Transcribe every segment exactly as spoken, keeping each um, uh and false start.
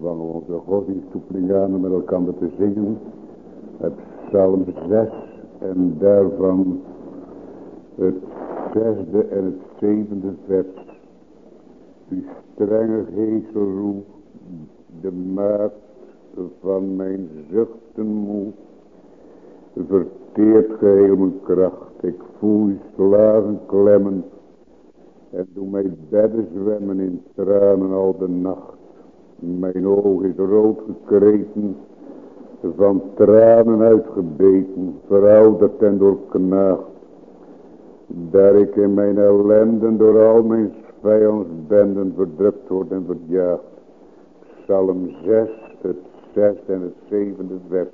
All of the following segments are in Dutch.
vangen we onze godsdienstoefening aan om met elkaar te zingen. Het Psalm zes en daarvan het zesde en het zevende vers. Uw strenge geestel roep de maat van mijn zuchten moe. Verteert geheel mijn kracht. Ik voel uw slagen klemmen. En doe mij bedden zwemmen in tranen al de nacht. Mijn oog is rood gekreten. Van tranen uitgebeten. Verouderd en doorknaagd. Daar ik in mijn ellenden door al mijn vijandsbenden verdrukt word en verjaagd. Psalm zes, het zesde en het zevende vers.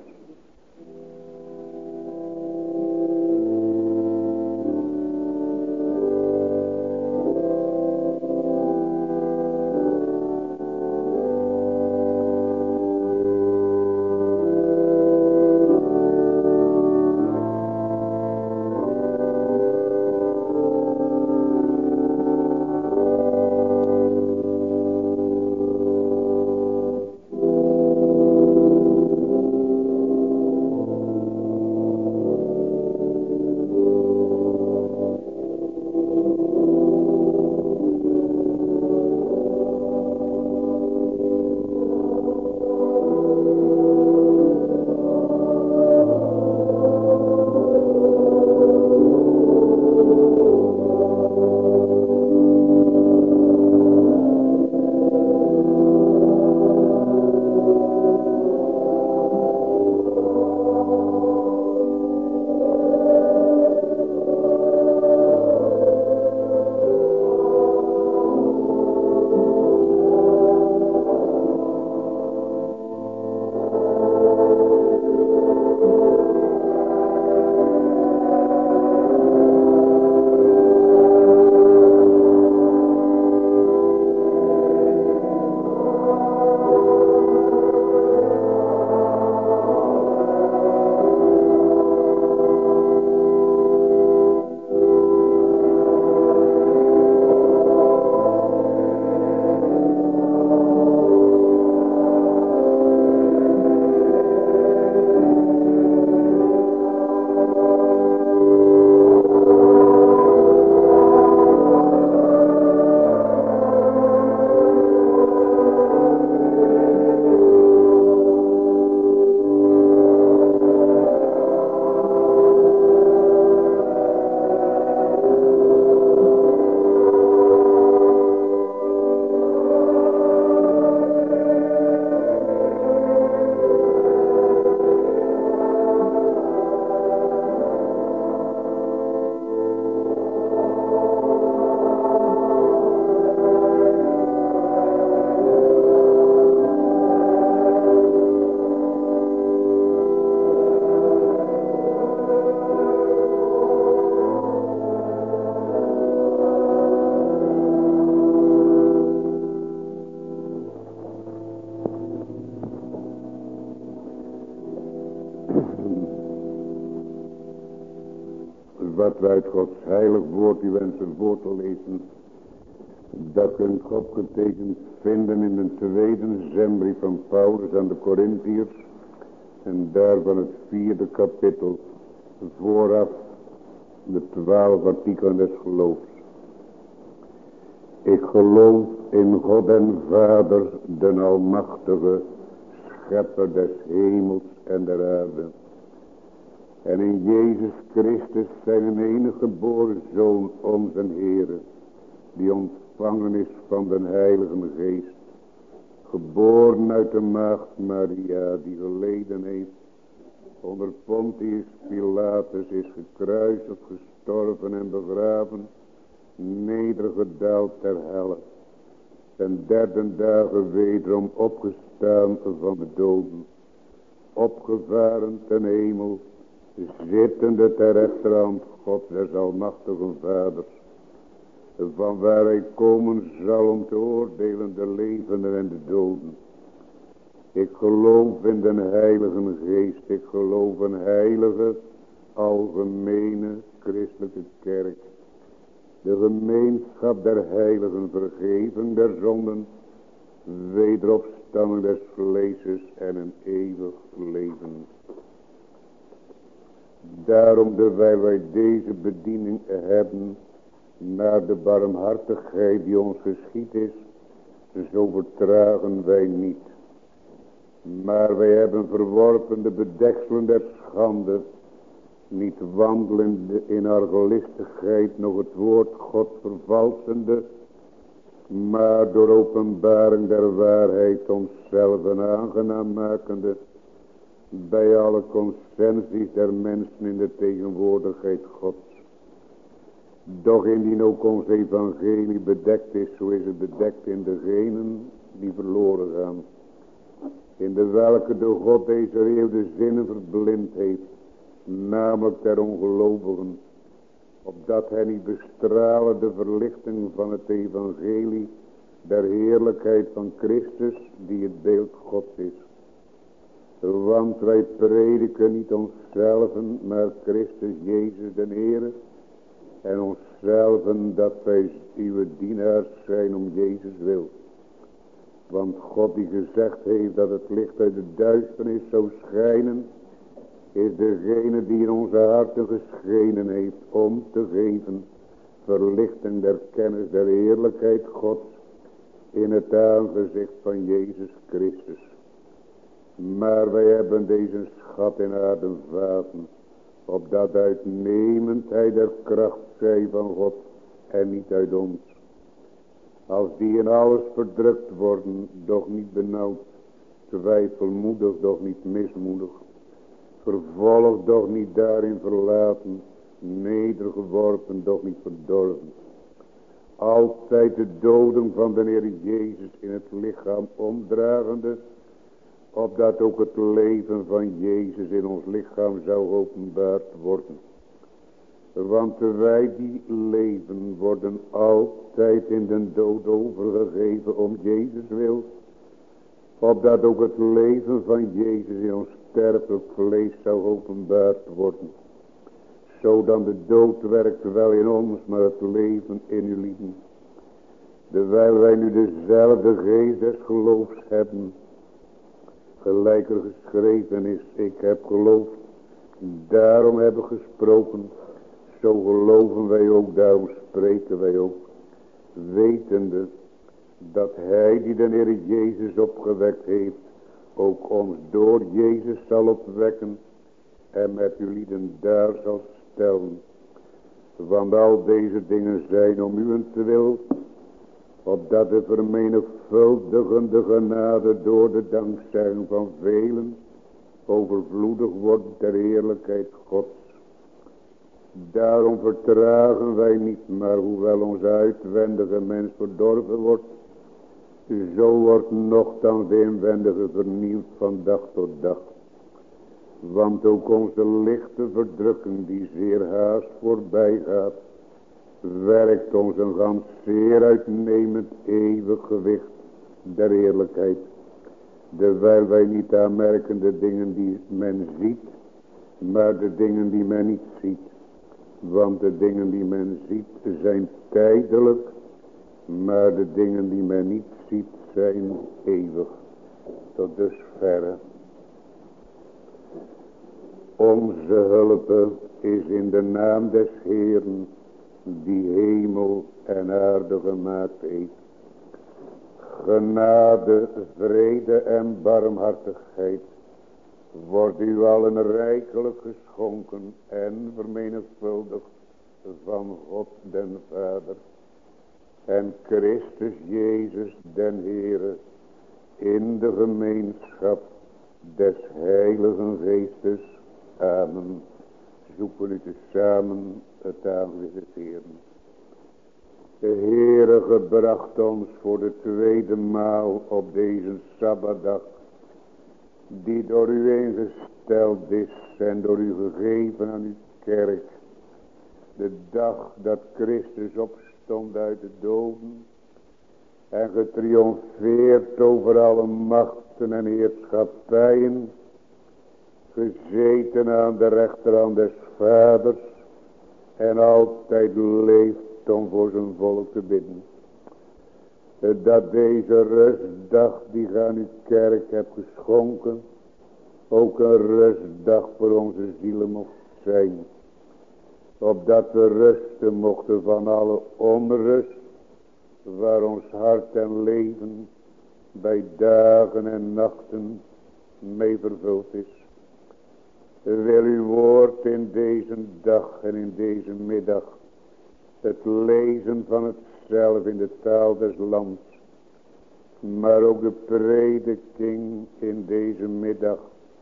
Wat wij uit Gods heilig woord u wensen voor te lezen, dat kunt God getekend vinden in de tweede zendbrief van Paulus aan de Corinthiërs en daarvan het vierde kapittel, vooraf de twaalf artikelen des geloofs. Ik geloof in God en Vader, den Almachtige, Schepper des hemels en der aarde. En in Jezus Christus zijn enige geboren Zoon, onze Heere, die ontvangen is van den Heilige Geest, geboren uit de maagd Maria, die geleden heeft, onder Pontius Pilatus is gekruisigd, gestorven en begraven, nedergedaald ter helle, ten derde dagen wederom opgestaan van de doden, opgevaren ten hemel, zittende ter rechterhand God des almachtigen Vaders, van waar hij komen zal om te oordelen de levenden en de doden. Ik geloof in den Heilige Geest, ik geloof een heilige, algemene, christelijke kerk, de gemeenschap der heiligen, vergeving der zonden, wederopstanding opstanding des vleeses en een eeuwig leven. Daarom, terwijl wij deze bediening hebben, naar de barmhartigheid die ons geschied is, zo vertragen wij niet. Maar wij hebben verworpen de bedekselen der schande, niet wandelende in argelistigheid, nog het woord God vervalsende, maar door openbaring der waarheid onszelf aangenaam makende, bij alle consensies der mensen in de tegenwoordigheid Gods. Doch indien ook ons evangelie bedekt is, zo is het bedekt in degenen die verloren gaan, in de welke door God deze eeuw de zinnen verblind heeft, namelijk der ongelovigen, opdat hij niet bestralen de verlichting van het evangelie der heerlijkheid van Christus, die het beeld Gods is. Want wij prediken niet onszelven, maar Christus Jezus den Heere, en onszelven dat wij uw dienaars zijn om Jezus wil. Want God die gezegd heeft dat het licht uit de duisternis zou schijnen, is degene die in onze harten geschenen heeft om te geven verlichting der kennis der heerlijkheid Gods in het aangezicht van Jezus Christus. Maar wij hebben deze schat in aarden vaten, opdat uitnemendheid der kracht zij van God en niet uit ons. Als die in alles verdrukt worden, doch niet benauwd, twijfelmoedig, doch niet mismoedig, vervolgd, doch niet daarin verlaten, nedergeworpen, doch niet verdorven. Altijd de doden van de Heer Jezus in het lichaam omdragende, opdat ook het leven van Jezus in ons lichaam zou openbaard worden. Want wij die leven worden altijd in de dood overgegeven om Jezus wil, opdat ook het leven van Jezus in ons sterfelijk vlees zou openbaard worden. Zodat de dood werkt wel in ons, maar het leven in u lieden. Terwijl wij nu dezelfde geest des geloofs hebben, gelijk er geschreven is, ik heb geloofd, daarom hebben gesproken, zo geloven wij ook, daarom spreken wij ook, wetende dat hij die de Heer Jezus opgewekt heeft, ook ons door Jezus zal opwekken en met u lieden daar zal stellen. Want al deze dingen zijn om uwentwil, opdat de vermenigvuldigende genade door de dankzegging van velen overvloedig wordt ter heerlijkheid Gods. Daarom vertragen wij niet, maar hoewel onze uitwendige mens verdorven wordt, zo wordt nochtans de inwendige vernieuwd van dag tot dag. Want ook onze lichte verdrukking die zeer haast voorbij gaat, werkt ons een gans zeer uitnemend eeuwig gewicht der eerlijkheid. Terwijl wij niet aanmerken de dingen die men ziet, maar de dingen die men niet ziet. Want de dingen die men ziet zijn tijdelijk, maar de dingen die men niet ziet zijn eeuwig. Tot dusverre. Onze hulp is in de naam des Heeren, die hemel en aarde gemaakt heeft. Genade, vrede en barmhartigheid wordt u allen rijkelijk geschonken en vermenigvuldigd van God den Vader en Christus Jezus den Heere in de gemeenschap des Heiligen Geestes. Amen. Zoeken u tezamen het aangezicht des Heeren. De Heere gebracht ons voor de tweede maal op deze Sabbatdag, die door u ingesteld is en door u gegeven aan uw kerk. De dag dat Christus opstond uit de doden en getriomfeerd over alle machten en heerschappijen, gezeten aan de rechterhand des Vaders en altijd leeft om voor zijn volk te bidden. dat deze rustdag die je aan uw kerk hebt geschonken, ook een rustdag voor onze zielen mocht zijn. Opdat we rusten mochten van alle onrust, waar ons hart en leven bij dagen en nachten mee vervuld is. Wil uw woord in deze dag en in deze middag, het lezen van hetzelfde in de taal des lands, maar ook de prediking in deze middag,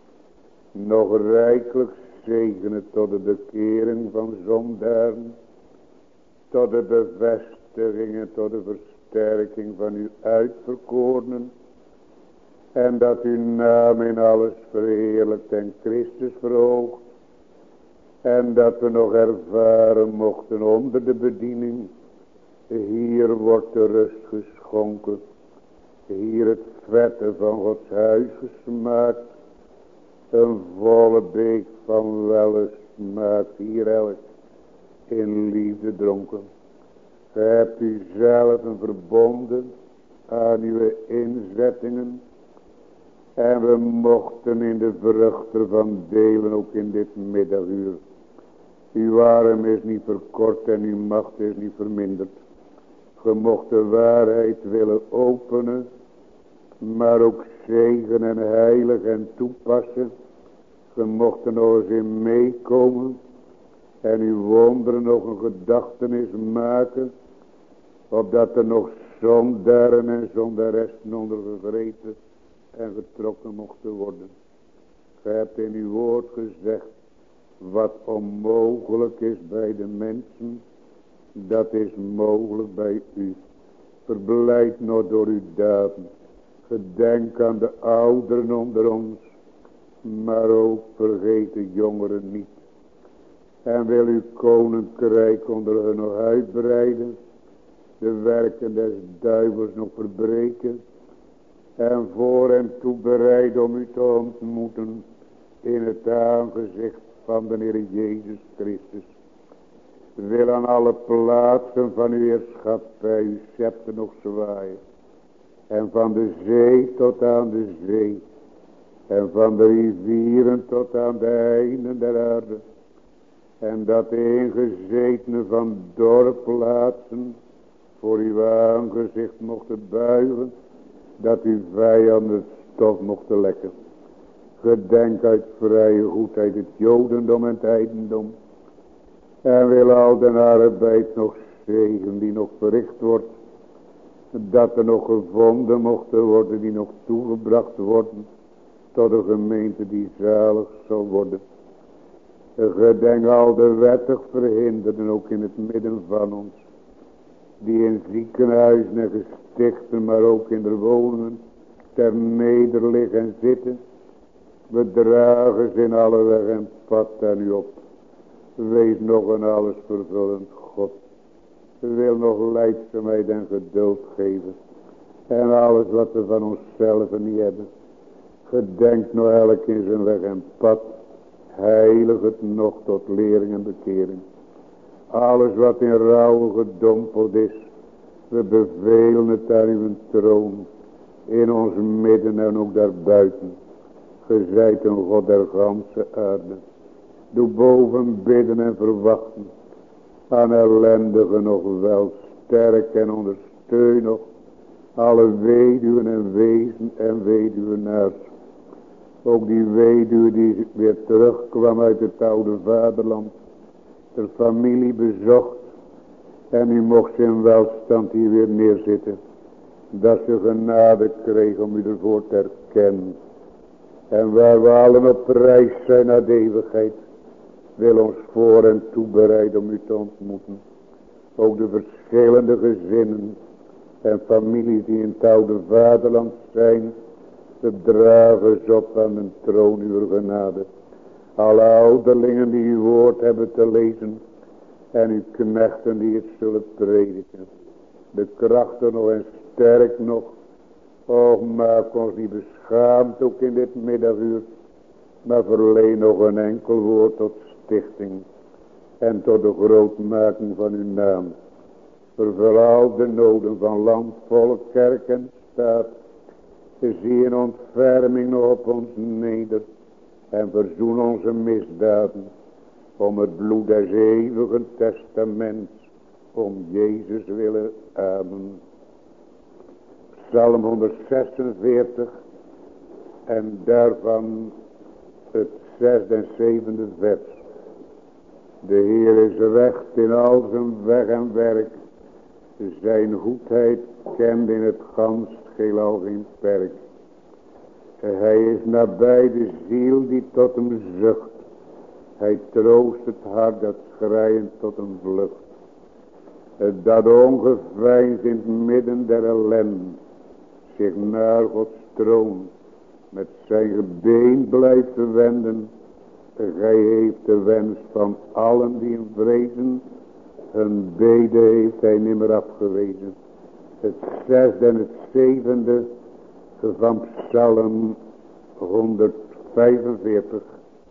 nog rijkelijk zegenen tot de bekering van zondaren, tot de bevestiging en tot de versterking van uw uitverkorenen, en dat uw naam in alles verheerlijkt en Christus verhoogt, en dat we nog ervaren mochten onder de bediening, hier wordt de rust geschonken, hier het vette van Gods huis gesmaakt, een volle beek van wellust maakt hier elk in liefde dronken. Ge hebt u zelf verbonden aan uw inzettingen, en we mochten in de vrucht ervan delen, ook in dit middaguur. Uw arm is niet verkort en uw macht is niet verminderd. Ge mocht de waarheid willen openen, maar ook zegen en heilig en toepassen. Ge mocht er nog eens in meekomen en uw wonderen nog een gedachtenis maken, opdat er nog zondaren en zondaressen onder gevreten en getrokken mochten worden. Ge hebt in uw woord gezegd, wat onmogelijk is bij de mensen, dat is mogelijk bij u. Verblijd nog door uw daden. Gedenk aan de ouderen onder ons, maar ook vergeet de jongeren niet. En wil uw koninkrijk onder hen nog uitbreiden, de werken des duivels nog verbreken, en voor en toe bereid om u te ontmoeten in het aangezicht van de Heer Jezus Christus. Wil aan alle plaatsen van uw heerschappij uw scepter nog zwaaien. En van de zee tot aan de zee. En van de rivieren tot aan de einden der aarde. En dat de ingezetenen van dorpplaatsen voor uw aangezicht mochten buigen. Dat uw vijanden het stof mochten lekken. Gedenk uit vrije goedheid het jodendom en het heidendom. En wil al den arbeid nog zegen die nog verricht wordt. Dat er nog gevonden mochten worden die nog toegebracht worden. Tot een gemeente die zalig zal worden. Gedenk al de wettig verhinderden ook in het midden van ons. Die in ziekenhuizen en gestichten, maar ook in de woningen ter neder liggen en zitten. We dragen ze in alle weg en pad aan u op. Wees nog een alles vervullend God. Wil nog lijdzaamheid en geduld geven. En alles wat we van onszelf niet hebben. Gedenk nog elk in zijn weg en pad. Heilig het nog tot lering en bekering. Alles wat in rouw gedompeld is. We bevelen het aan uw troon. In ons midden en ook daarbuiten. Ge zijt een God der ganse aarde. Doe boven bidden en verwachten. Aan ellendigen nog wel sterk en ondersteun nog. Alle weduwen en wezen en weduwenaars. Ook die weduwe die weer terugkwam uit het oude vaderland. De familie bezocht. En u mocht ze in welstand hier weer neerzitten. Dat ze genade kreeg om u ervoor te herkennen. En waar we allen op reis zijn naar de eeuwigheid. Wil ons voor en toebereiden om u te ontmoeten. Ook de verschillende gezinnen en families die in het oude vaderland zijn. De dragers op aan de troon uw genade. Alle ouderlingen die uw woord hebben te lezen. En uw knechten die het zullen prediken. De krachten nog en sterk nog. Och, maak ons niet beschaamd ook in dit middaguur. Maar verleen nog een enkel woord tot stichting. En tot de grootmaking van uw naam. Vooral de noden van land, volk, kerk en staat. Zie in ontferming nog op ons neder. En verzoen onze misdaden. Om het bloed des eeuwigen testaments. Om Jezus willen. Amen. Psalm honderdzesenveertig. En daarvan het zesde en zevende vers. De Heer is recht in al zijn weg en werk. Zijn goedheid kent in het gans heelal geen perk. Hij is nabij de ziel die tot hem zucht. Hij troost het hart dat schreiend tot hem vlucht. Dat ongeveinsd in het midden der ellende zich naar Gods troon met zijn gebeen blijft wenden. Gij heeft de wens van allen die hem vrezen. Hun bede heeft hij nimmer afgewezen. Het zesde en het zevende van Psalm honderdvijfenveertig.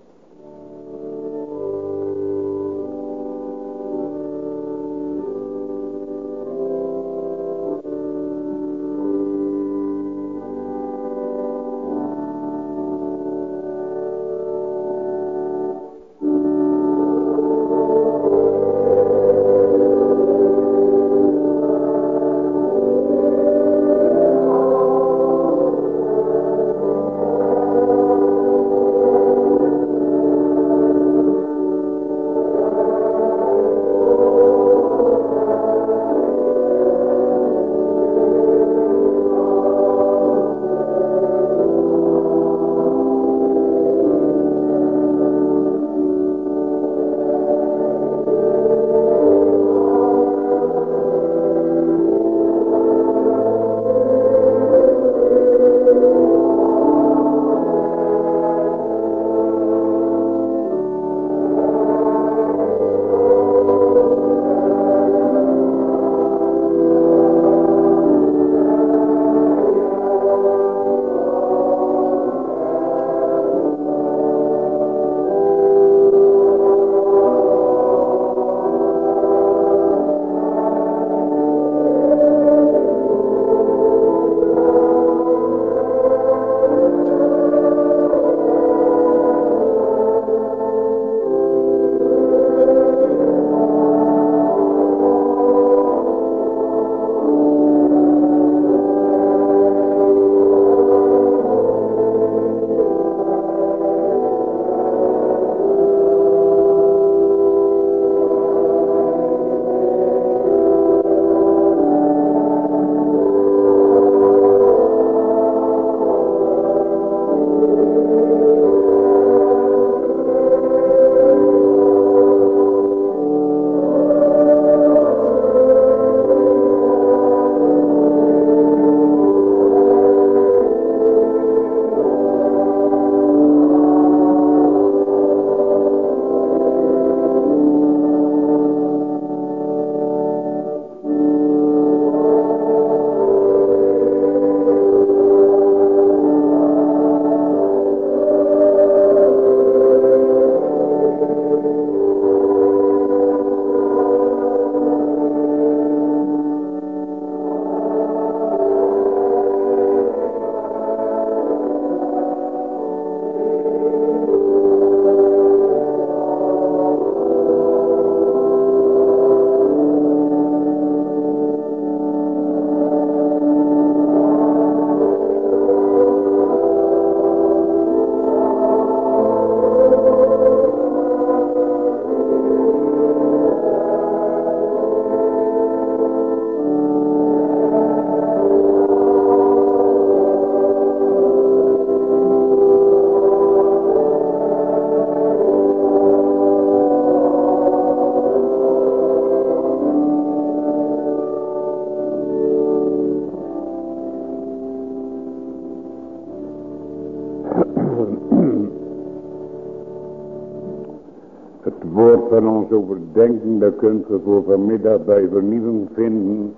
woord van ons overdenking, dat kunt u voor vanmiddag bij vernieuwing vinden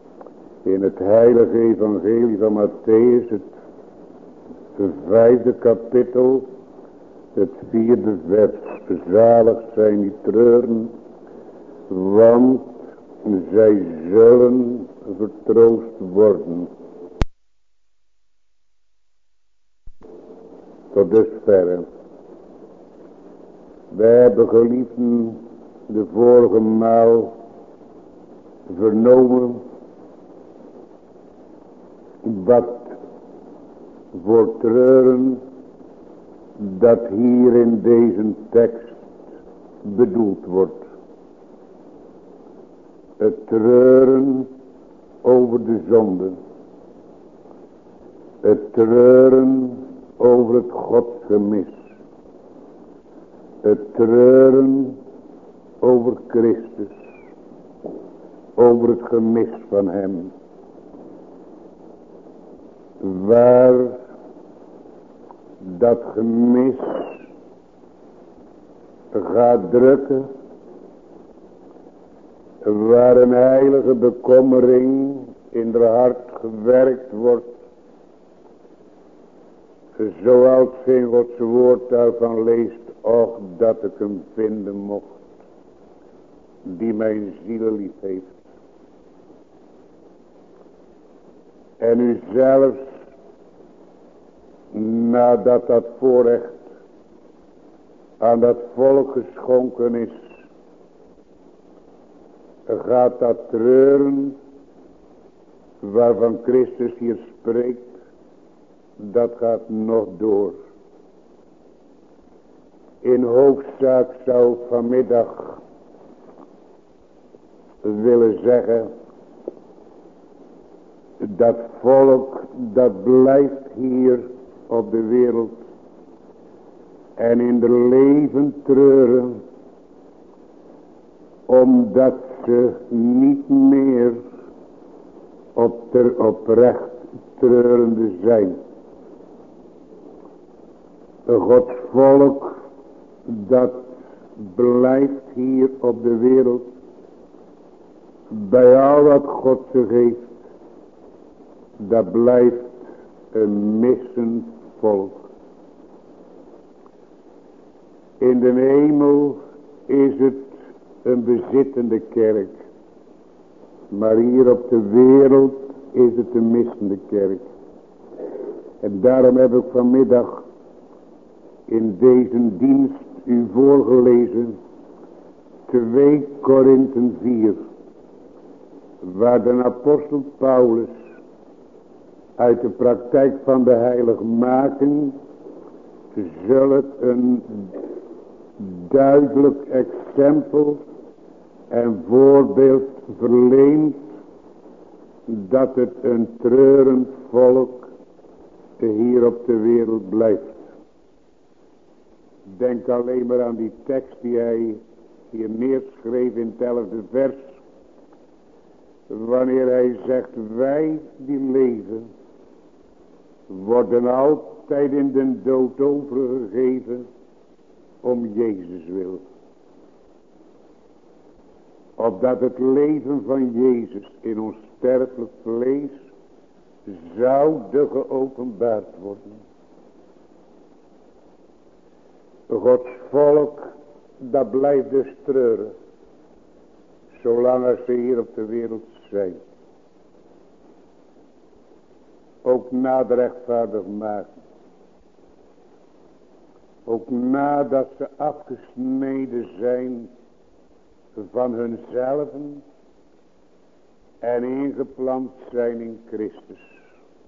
in het heilige evangelie van Matthäus, het vijfde kapittel, het vierde vers. Zalig zijn die treuren, want zij zullen vertroost worden. Tot dusverre. Wij hebben, geliefden, de vorige maal vernomen wat voor treuren dat hier in deze tekst bedoeld wordt. Het treuren over de zonde. Het treuren over het godsgemis. Het treuren over Christus. Over het gemis van hem. Waar dat gemis gaat drukken. Waar een heilige bekommering in de hart gewerkt wordt. Zoals in Gods woord daarvan leest. Och, dat ik hem vinden mocht. Die mijn ziel lief heeft. En u zelfs. Nadat dat voorrecht aan dat volk geschonken is. Gaat dat treuren waarvan Christus hier spreekt. Dat gaat nog door. In hoofdzaak zou ik vanmiddag willen zeggen. Dat volk dat blijft hier op de wereld. En in de leven treuren. Omdat ze niet meer op ter oprecht treurende zijn. Gods volk dat blijft hier op de wereld. Bij al wat God ze geeft. Dat blijft een missend volk. In de hemel is het een bezittende kerk. Maar hier op de wereld is het een missende kerk. En daarom heb ik vanmiddag in deze dienst u voorgelezen. twee Korinthe vier. Waar de apostel Paulus uit de praktijk van de heiligmaking zulk een duidelijk exempel en voorbeeld verleent dat het een treurend volk hier op de wereld blijft. Denk alleen maar aan die tekst die hij hier neerschreef in het elfde vers. Wanneer hij zegt, wij die leven worden altijd in de dood overgegeven om Jezus wil. Opdat het leven van Jezus in ons sterfelijk vlees zou geopenbaard worden. Gods volk, dat blijft dus treuren. Zolang als ze hier op de wereld zijn. Ook na de rechtvaardigmaking. Ook nadat ze afgesneden zijn van hunzelven. En ingeplant zijn in Christus.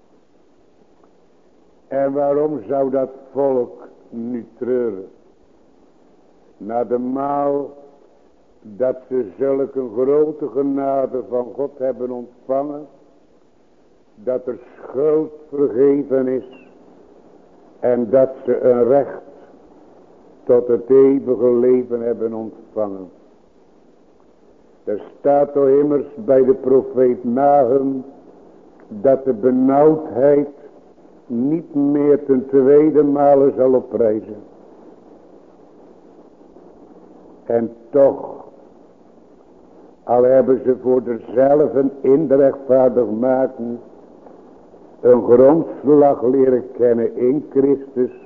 En waarom zou dat volk nu treuren? Na de maal dat ze zulke grote genade van God hebben ontvangen. Dat er schuld vergeven is. En dat ze een recht tot het eeuwige leven hebben ontvangen. Er staat toch immers bij de profeet Nahum. Dat de benauwdheid niet meer ten tweede male zal oprijzen. En toch. Al hebben ze voor zichzelf in de rechtvaardigmaking een grondslag leren kennen in Christus.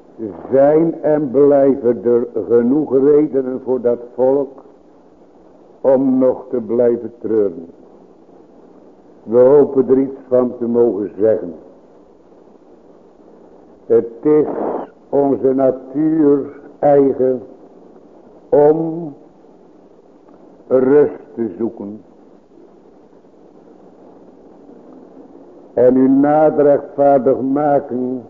Zijn en blijven er genoeg redenen voor dat volk. om nog te blijven treuren. We hopen er iets van te mogen zeggen. Het is onze natuur eigen om rust te zoeken. En u na de rechtvaardig maken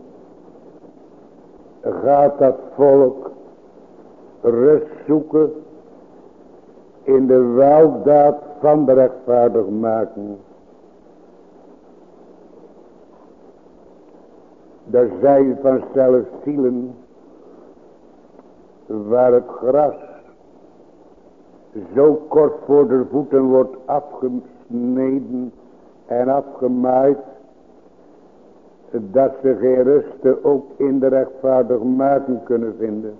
gaat dat volk rust zoeken in de weldaad van de rechtvaardig maken. Er zijn vanzelf zielen waar het gras zo kort voor de voeten wordt afgesneden en afgemaaid, dat ze geen rust ook in de rechtvaardig maken kunnen vinden.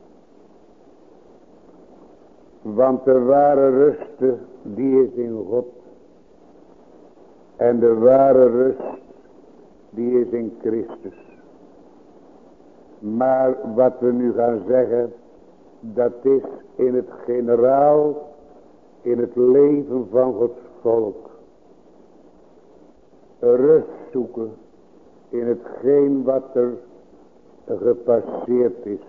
Want de ware rust, die is in God. En de ware rust, die is in Christus. Maar wat we nu gaan zeggen, dat is in het generaal, in het leven van Gods volk. Rust zoeken in hetgeen wat er gepasseerd is.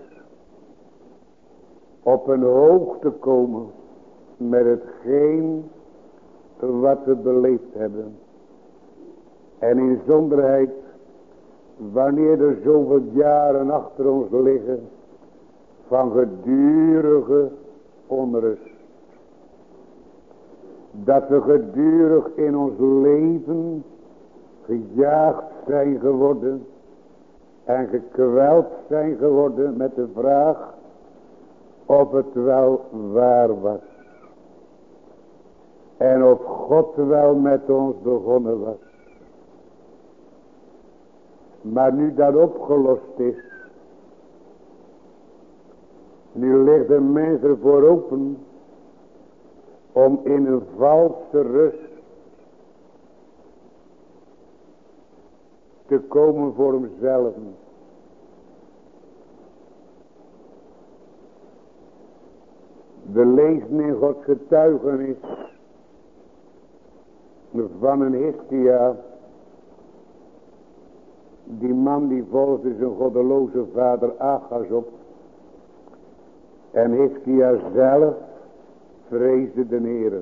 Op een hoogte komen met hetgeen wat we beleefd hebben. En in zonderheid, wanneer er zoveel jaren achter ons liggen van gedurige onrust. Dat we gedurig in ons leven gejaagd zijn geworden en gekweld zijn geworden met de vraag of het wel waar was. En of God wel met ons begonnen was. Maar nu dat opgelost is, nu ligt de mens ervoor open om in een valse rust te komen voor hemzelf. We lezen in Gods getuigenis van een Hiskia. Die man die volgde zijn goddeloze vader Achaz op. En Hiskia zelf vreesde de Heere.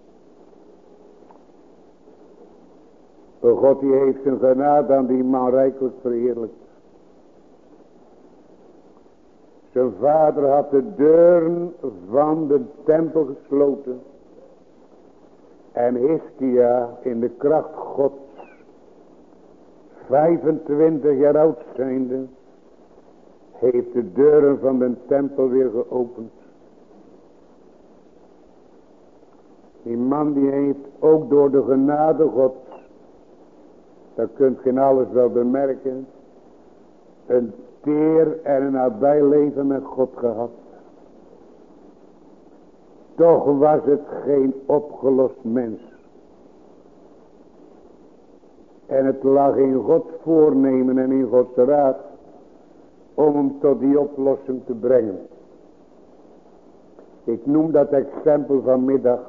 God die heeft zijn genade aan die man rijkelijk verheerlijkt. Zijn vader had de deuren van de tempel gesloten. En Hiskia in de kracht Gods, vijfentwintig jaar oud zijnde, heeft de deuren van de tempel weer geopend. Die man die heeft ook door de genade Gods, dat kunt geen alles wel bemerken, een teer en een nabij leven met God gehad. Toch was het geen opgelost mens. En het lag in Gods voornemen en in Gods raad om hem tot die oplossing te brengen. Ik noem dat exempel vanmiddag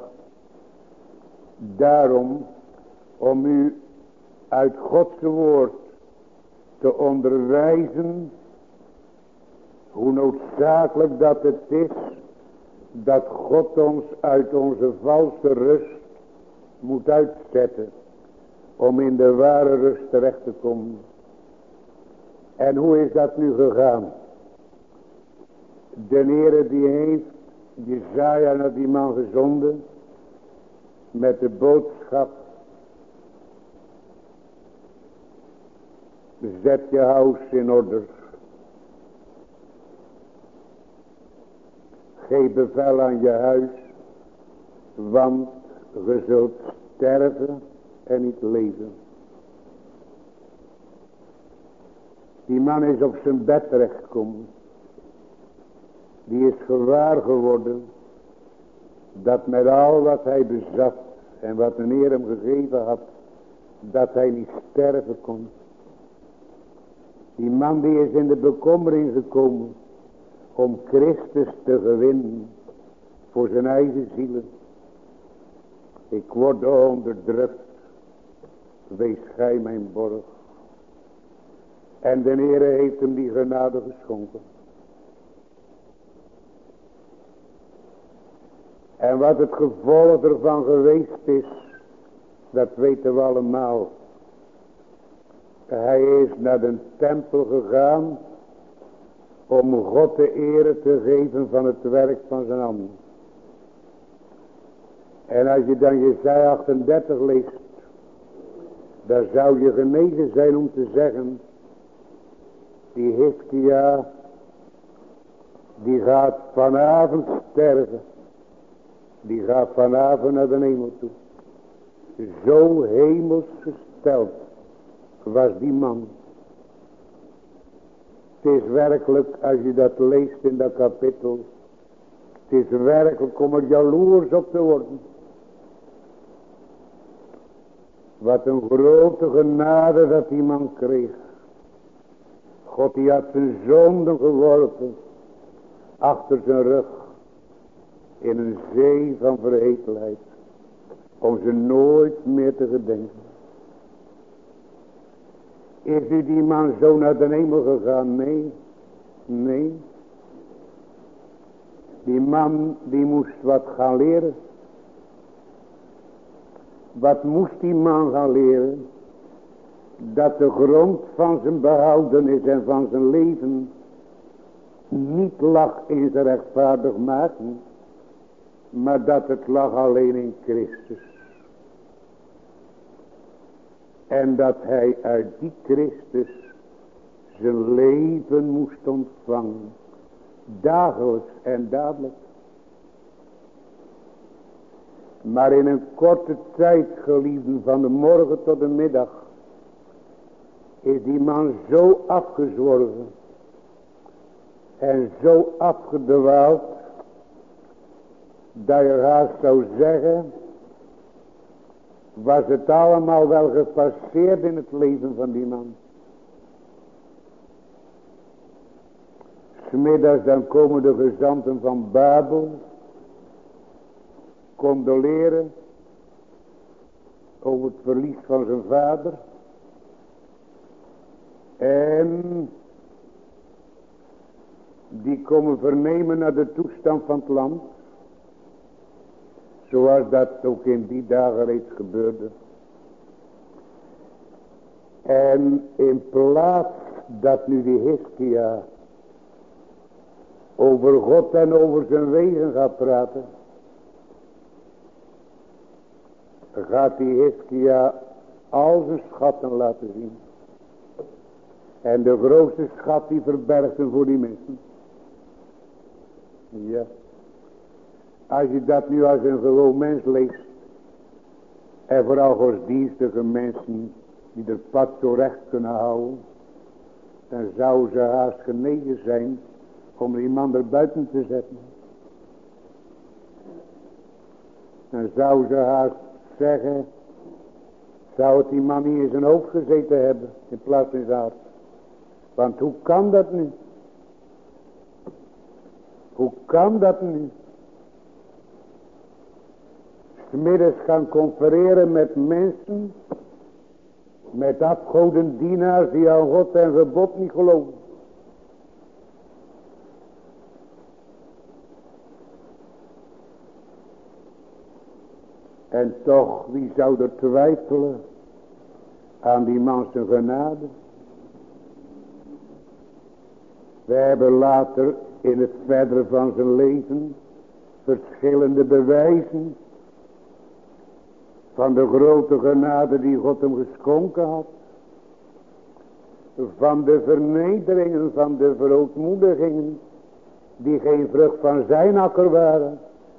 daarom om u uit Gods woord te onderwijzen hoe noodzakelijk dat het is dat God ons uit onze valse rust moet uitzetten om in de ware rust terecht te komen. En hoe is dat nu gegaan? De Heere die heeft Jesaja naar die man gezonden met de boodschap: zet je huis in orde. Geef bevel aan je huis, want je zult sterven en niet leven. Die man is op zijn bed terechtgekomen. Die is gewaar geworden dat met al wat hij bezat en wat de Heer hem gegeven had, dat hij niet sterven kon. Die man die is in de bekommering gekomen om Christus te gewinnen voor zijn eigen zielen. Ik word onderdrukt. Wees gij mijn borg. En de Heere heeft hem die genade geschonken. En wat het gevolg ervan geweest is, dat weten we allemaal. Hij is naar de tempel gegaan om God de ere te geven van het werk van zijn handen. En als je dan Jesaja achtendertig leest, dan zou je genegen zijn om te zeggen, die Hiskia, die gaat vanavond sterven. Die gaat vanavond naar de hemel toe. Zo hemels gesteld was die man. Het is werkelijk, als je dat leest in dat kapittel, het is werkelijk om er jaloers op te worden. Wat een grote genade dat die man kreeg. God die had zijn zonden geworpen achter zijn rug in een zee van verhetelheid, om ze nooit meer te gedenken. Is u die man zo naar de hemel gegaan? Nee, nee. Die man die moest wat gaan leren. Wat moest die man gaan leren? Dat de grond van zijn behoudenis en van zijn leven niet lag in zijn rechtvaardig maken, maar dat het lag alleen in Christus. En dat hij uit die Christus zijn leven moest ontvangen. Dagelijks en dadelijk. Maar in een korte tijd, geliefden, van de morgen tot de middag, is die man zo afgezworven en zo afgedwaald, dat je haast zou zeggen, was het allemaal wel gepasseerd in het leven van die man. 'S Middags dan komen de gezanten van Babel condoleren over het verlies van zijn vader. En die komen vernemen naar de toestand van het land. Zoals dat ook in die dagen reeds gebeurde. En in plaats dat nu die Hiskia over God en over zijn wegen gaat praten, gaat die Hiskia al zijn schatten laten zien. En de grootste schat die verbergt hem voor die mensen. Ja. Als je dat nu als een gewoon mens leest, en vooral godsdienstige mensen die er pad zo recht kunnen houden, dan zou ze haast genegen zijn om die man er buiten te zetten. Dan zou ze haast zeggen, zou het die man niet in zijn hoofd gezeten hebben, in plaats van zijn hart. Want hoe kan dat nu? Hoe kan dat nu? 's Middags gaan confereren met mensen, met afgodendienaars die aan God en gebod niet geloven. En toch, wie zou er twijfelen aan die man zijn genade? We hebben later in het verdere van zijn leven verschillende bewijzen van de grote genade die God hem geschonken had. Van de vernederingen, van de verootmoedigingen die geen vrucht van zijn akker waren.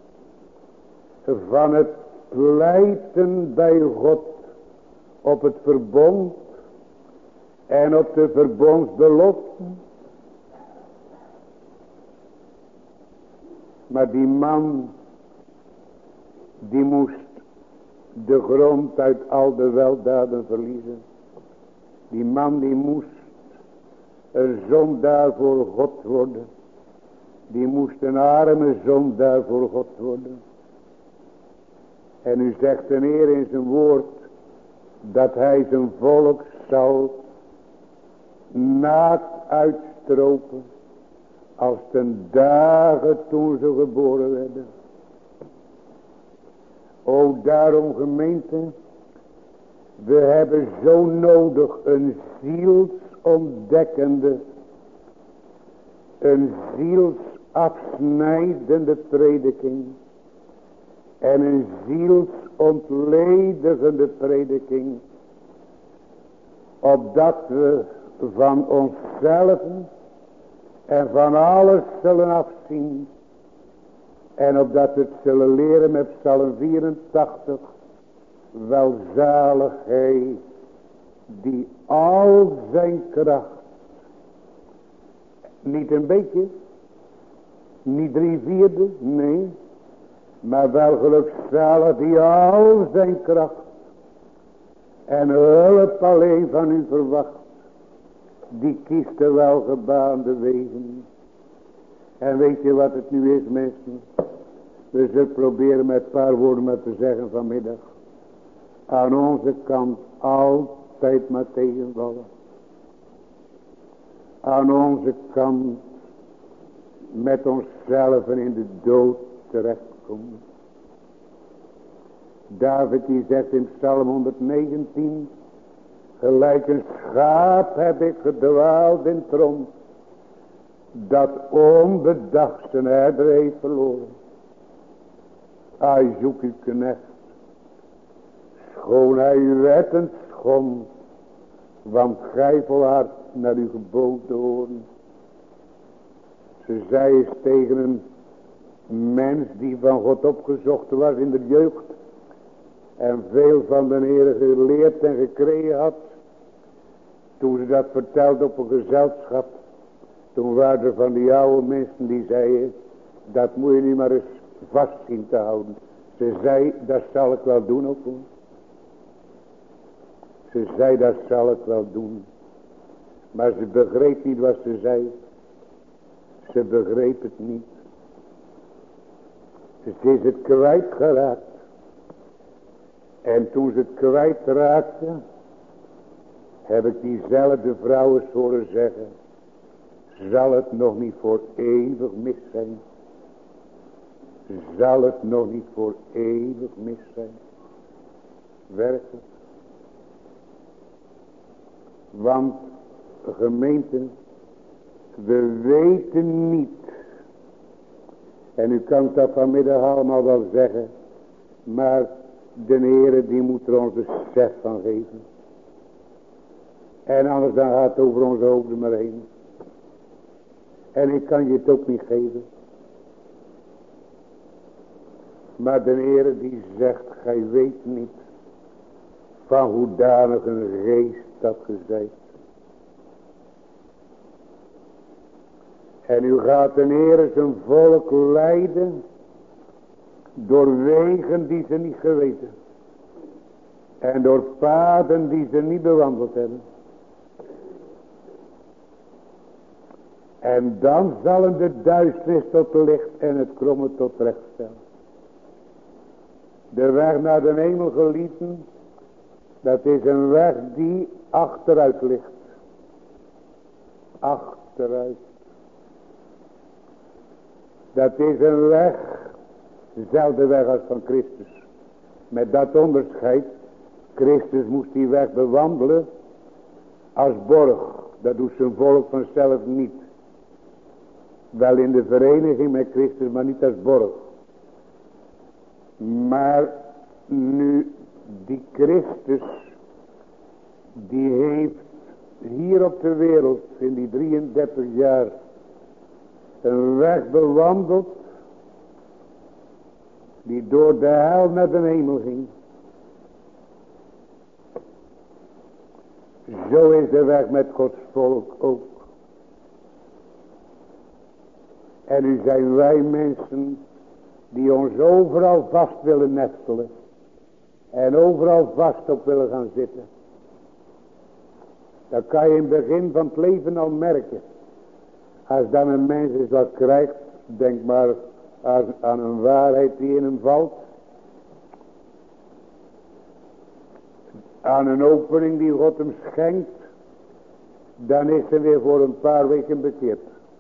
Van het pleiten bij God op het verbond en op de verbondsbeloften. Maar die man, die moest de grond uit al de weldaden verliezen. Die man die moest een zondaar voor God worden. Die moest een arme zondaar voor God worden. En u zegt de Heer in zijn woord dat hij zijn volk zal naakt uitstropen als ten dagen toen ze geboren werden. O daarom gemeente, we hebben zo nodig een zielsontdekkende, een zielsafsnijdende prediking en een zielsontledigende prediking, opdat we van onszelf en van alles zullen afzien en opdat we het zullen leren met Psalm vierentachtig, welzalig hij die al zijn kracht, niet een beetje, niet drie vierde, nee, maar wel gelukzalig die al zijn kracht en hulp alleen van u verwacht, die kiest de welgebaande wegen. En weet je wat het nu is, mensen? We zullen proberen met een paar woorden maar te zeggen vanmiddag. Aan onze kant altijd maar tegenvallen. Aan onze kant met onszelf in de dood terechtkomen. David die zegt in Psalm honderdnegentien, gelijk een schaap heb ik gedwaald in het rond, dat onbedacht zijn herder heeft verloren. Hij zoekt uw knecht, schoon hij u wettend schond, want gij volhardt naar uw gebod te horen. Ze zei eens tegen een mens die van God opgezocht was in de jeugd en veel van de Heer geleerd en gekregen had. Toen ze dat vertelde op een gezelschap, toen waren er van die oude mensen die zeiden, dat moet je niet maar eens vast zien te houden. Ze zei, dat zal ik wel doen ook hoor. Ze zei, dat zal ik wel doen. Maar ze begreep niet wat ze zei. Ze begreep het niet. Ze is het kwijtgeraakt. En toen ze het kwijtraakte, heb ik diezelfde vrouw eens horen zeggen, zal het nog niet voor eeuwig mis zijn? Zal het nog niet voor eeuwig mis zijn? Werkelijk. Want gemeente, we weten niet, en u kan dat vanmiddag allemaal wel zeggen, maar de Heere die moet er ons besef van geven. En anders dan gaat het over onze hoofden maar heen. En ik kan je het ook niet geven. Maar de Heere die zegt, gij weet niet van hoedanig een geest dat ge zijt. En u gaat de Heere zijn volk leiden door wegen die ze niet geweten. En door paden die ze niet bewandeld hebben. En dan zullen de duisternis tot licht en het kromme tot recht stellen. De weg naar de hemel, geliefden, dat is een weg die achteruit ligt. Achteruit. Dat is een weg, dezelfde weg als van Christus. Met dat onderscheid, Christus moest die weg bewandelen als borg. Dat doet zijn volk vanzelf niet. Wel in de vereniging met Christus, maar niet als borg. Maar nu die Christus, die heeft hier op de wereld in die drieëndertig jaar een weg bewandeld die door de hel naar de hemel ging. Zo is de weg met Gods volk ook. En nu zijn wij mensen die ons overal vast willen nestelen. En overal vast op willen gaan zitten. Dat kan je in het begin van het leven al merken. Als dan een mens eens wat krijgt, denk maar aan, aan een waarheid die in hem valt. aan een opening die God hem schenkt, dan is hij weer voor een paar weken bekeerd.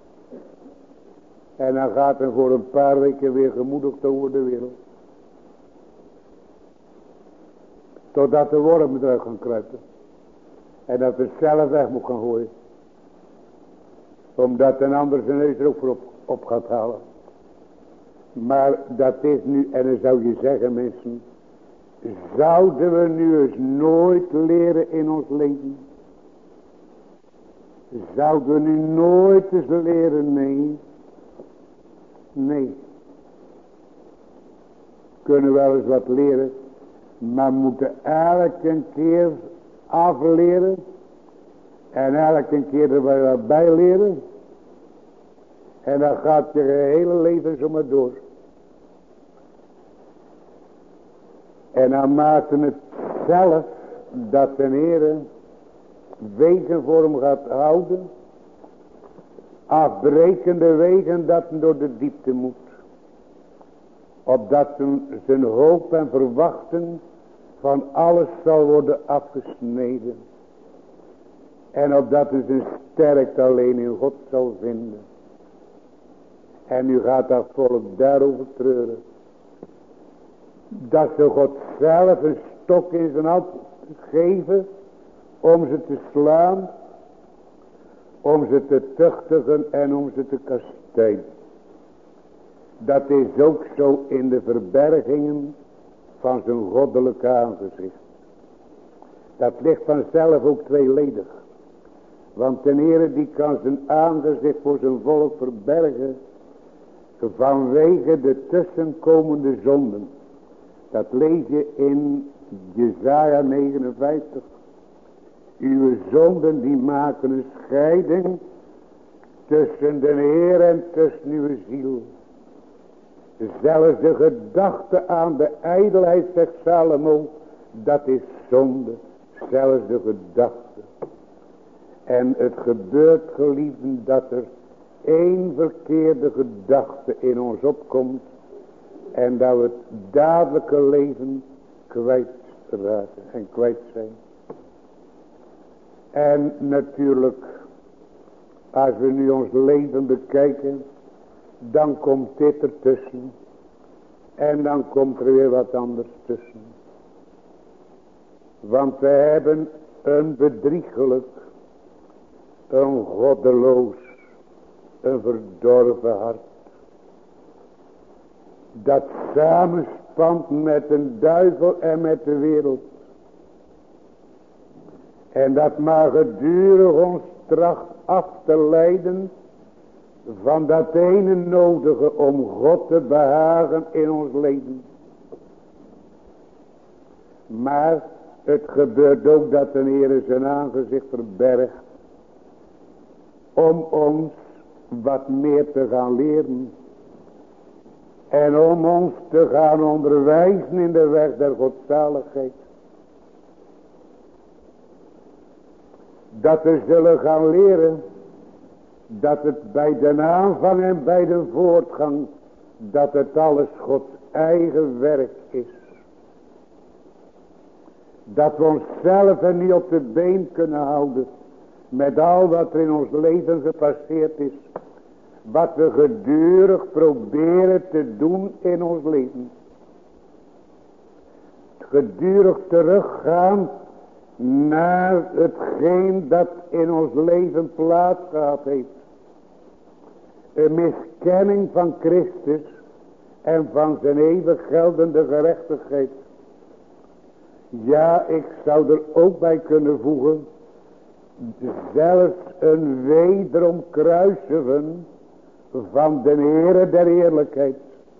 En dan gaat hij voor een paar weken weer gemoedigd over de wereld. Totdat de wormen eruit gaan kruipen. En dat het zelf weg moet gaan gooien. Omdat een ander zijn neus er ook voor op, op gaat halen. Maar dat is nu, en dan zou je zeggen mensen, zouden we nu eens nooit leren in ons leven? Zouden we nu nooit eens leren? Nee. Nee. Kunnen wel eens wat leren, maar moeten elke keer afleren en elke keer er weer wat bij leren. En dan gaat je hele leven zomaar door. En dan maakte het zelf dat de Heer wegen voor hem gaat houden. Afbrekende wegen dat hij door de diepte moet. Opdat zijn hoop en verwachten van alles zal worden afgesneden. En opdat hij zijn sterkte alleen in God zal vinden. En nu gaat dat volk daarover treuren. Dat ze God zelf een stok in zijn hand geven. Om ze te slaan. Om ze te tuchtigen en om ze te kastijden. Dat is ook zo in de verbergingen van zijn goddelijke aangezicht. Dat ligt vanzelf ook tweeledig. Want de Heer die kan zijn aangezicht voor zijn volk verbergen. Vanwege de tussenkomende zonden. Dat lees je in Jesaja negenenvijftig. Uw zonden die maken een scheiding tussen de Heer en tussen uw ziel. Zelfs de gedachte aan de ijdelheid, zegt Salomo, dat is zonde. Zelfs de gedachte. En het gebeurt, geliefden, dat er één verkeerde gedachte in ons opkomt. En dat we het dadelijke leven kwijtraken en kwijt zijn. En natuurlijk, als we nu ons leven bekijken, dan komt dit ertussen. En dan komt er weer wat anders tussen. Want we hebben een bedriegelijk, een goddeloos, een verdorven hart. Dat samenspant met een duivel en met de wereld. En dat maar gedurig ons tracht af te leiden van dat ene nodige om God te behagen in ons leven. Maar het gebeurt ook dat de Heer zijn aangezicht verbergt. Om ons wat meer te gaan leren. En om ons te gaan onderwijzen in de weg der godzaligheid. Dat we zullen gaan leren. Dat het bij de aanvang en bij de voortgang. Dat het alles Gods eigen werk is. Dat we onszelf er niet op de been kunnen houden. Met al wat er in ons leven gepasseerd is. Wat we gedurig proberen te doen in ons leven. Gedurig teruggaan naar hetgeen dat in ons leven plaats gehad heeft. Een miskenning van Christus en van zijn eeuwig geldende gerechtigheid. Ja, ik zou er ook bij kunnen voegen. Zelfs een wederom kruisigen van de Heere der Heerlijkheid.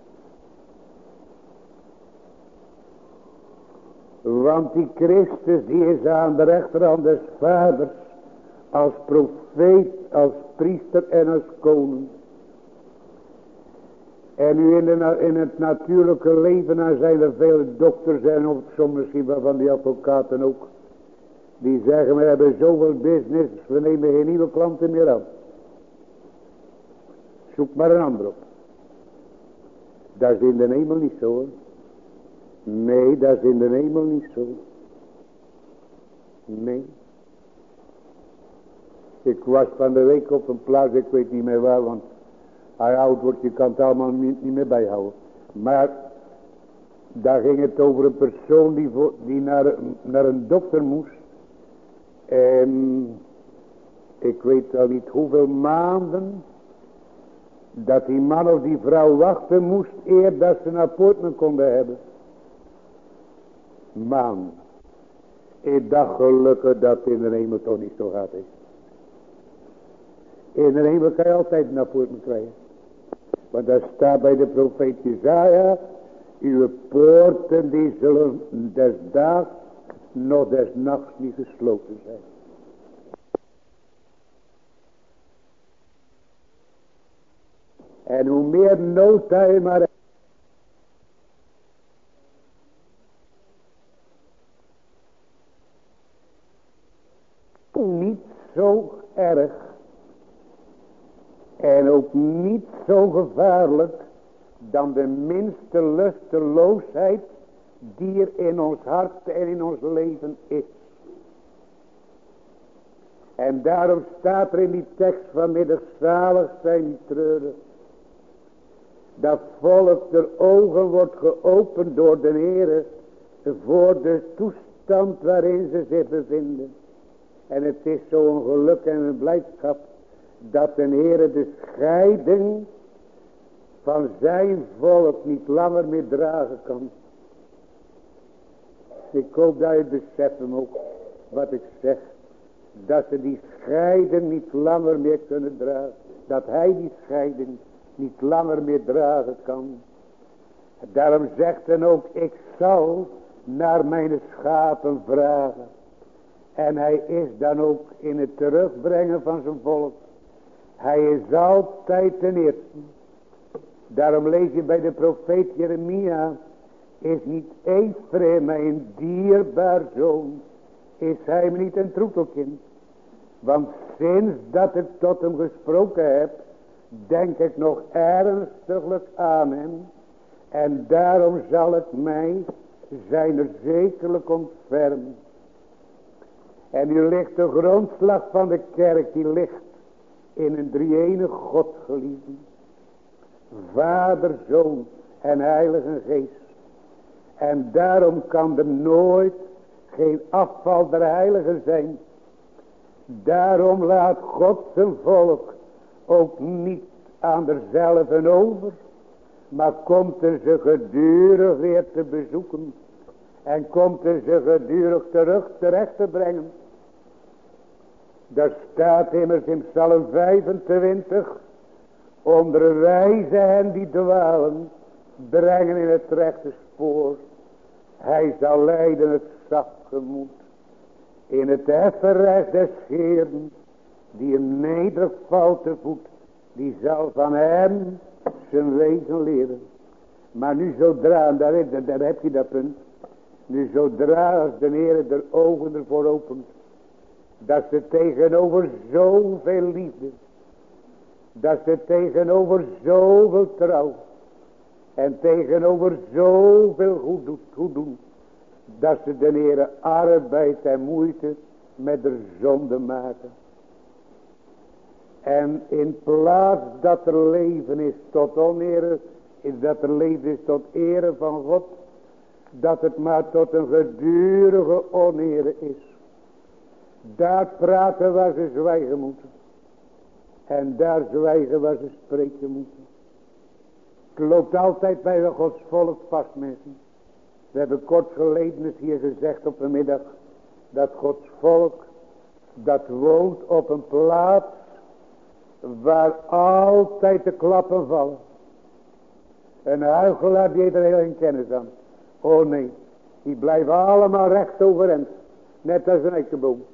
Want die Christus die is aan de rechterhand des Vaders. Als profeet, als priester en als koning. En nu in, de, in het natuurlijke leven dan zijn er vele dokters en ook soms misschien wel van die advocaten ook. Die zeggen we hebben zoveel business, we nemen geen nieuwe klanten meer aan. Zoek maar een ander op. Dat is in de hemel niet zo hoor. Nee, dat is in de hemel niet zo. Nee. Ik was van de week op een plaats, ik weet niet meer waar, want hij oud wordt, je kan het allemaal niet, niet meer bijhouden. Maar daar ging het over een persoon die, voor, die naar, naar een dokter moest. En ik weet al niet hoeveel maanden dat die man of die vrouw wachten moest eer dat ze een appointment konden hebben. Man, ik dacht gelukkig dat in de hemel toch niet zo gaat. He. In de hemel kan je altijd een appointment krijgen. Want daar staat bij de profeet Jesaja, uw poorten die zullen des daags nog des nachts niet gesloten zijn. En hoe meer nood hij maar niet zo erg en ook niet zo gevaarlijk dan de minste lusteloosheid die er in ons hart en in ons leven is. En daarom staat er in die tekst vanmiddag, zalig zijn die treuren. Dat volk der ogen wordt geopend door de Heere voor de toestand waarin ze zich bevinden. En het is zo'n geluk en een blijdschap dat de Heere de scheiding van zijn volk niet langer meer dragen kan. Ik hoop dat je beseffen ook wat ik zeg. Dat ze die scheiding niet langer meer kunnen dragen. Dat hij die scheiding niet langer meer dragen kan. Daarom zegt hij ook, ik zal naar mijn schapen vragen. En hij is dan ook in het terugbrengen van zijn volk. Hij is altijd ten eerste. Daarom lees je bij de profeet Jeremia, is niet Ephraim mijn dierbaar zoon, is hij me niet een troetelkind. Want sinds dat ik tot hem gesproken heb, denk ik nog ernstiglijk aan hem. En daarom zal ik mij zijn er zekerlijk ontfermen. En nu ligt de grondslag van de kerk, die ligt in een drie-enige God geliefden. Vader, Zoon en Heilige Geest. En daarom kan er nooit geen afval der heiligen zijn. Daarom laat God zijn volk ook niet aan derzelven over. Maar komt er ze gedurig weer te bezoeken. En komt er ze gedurig terug terecht te brengen. Daar staat immers in Psalm vijfentwintig. Onderwijze hen die dwalen, brengen in het rechte spoor. Hij zal leiden het zacht gemoed. In het effen recht des Heeren, die hem nederig valt te voet, die zal van hem zijn wezen leren. Maar nu zodra, daar, daar, daar heb je dat punt. Nu zodra als de Heer de ogen ervoor opent, dat ze tegenover zoveel liefde, dat ze tegenover zoveel trouw en tegenover zoveel goed, doet, goed doen, dat ze de Heere arbeid en moeite met de zonde maken. En in plaats dat er leven is tot onere, is dat er leven is tot ere van God, dat het maar tot een gedurige onere is. Daar praten waar ze zwijgen moeten. En daar zwijgen waar ze spreken moeten. Het loopt altijd bij de Gods volk vast, mensen. We hebben kort geleden het hier gezegd op de middag. Dat Gods volk, dat woont op een plaats waar altijd de klappen vallen. Een huichelaar die heeft er heel geen kennis aan. Oh nee, die blijven allemaal recht overeind. Net als een eikenboom.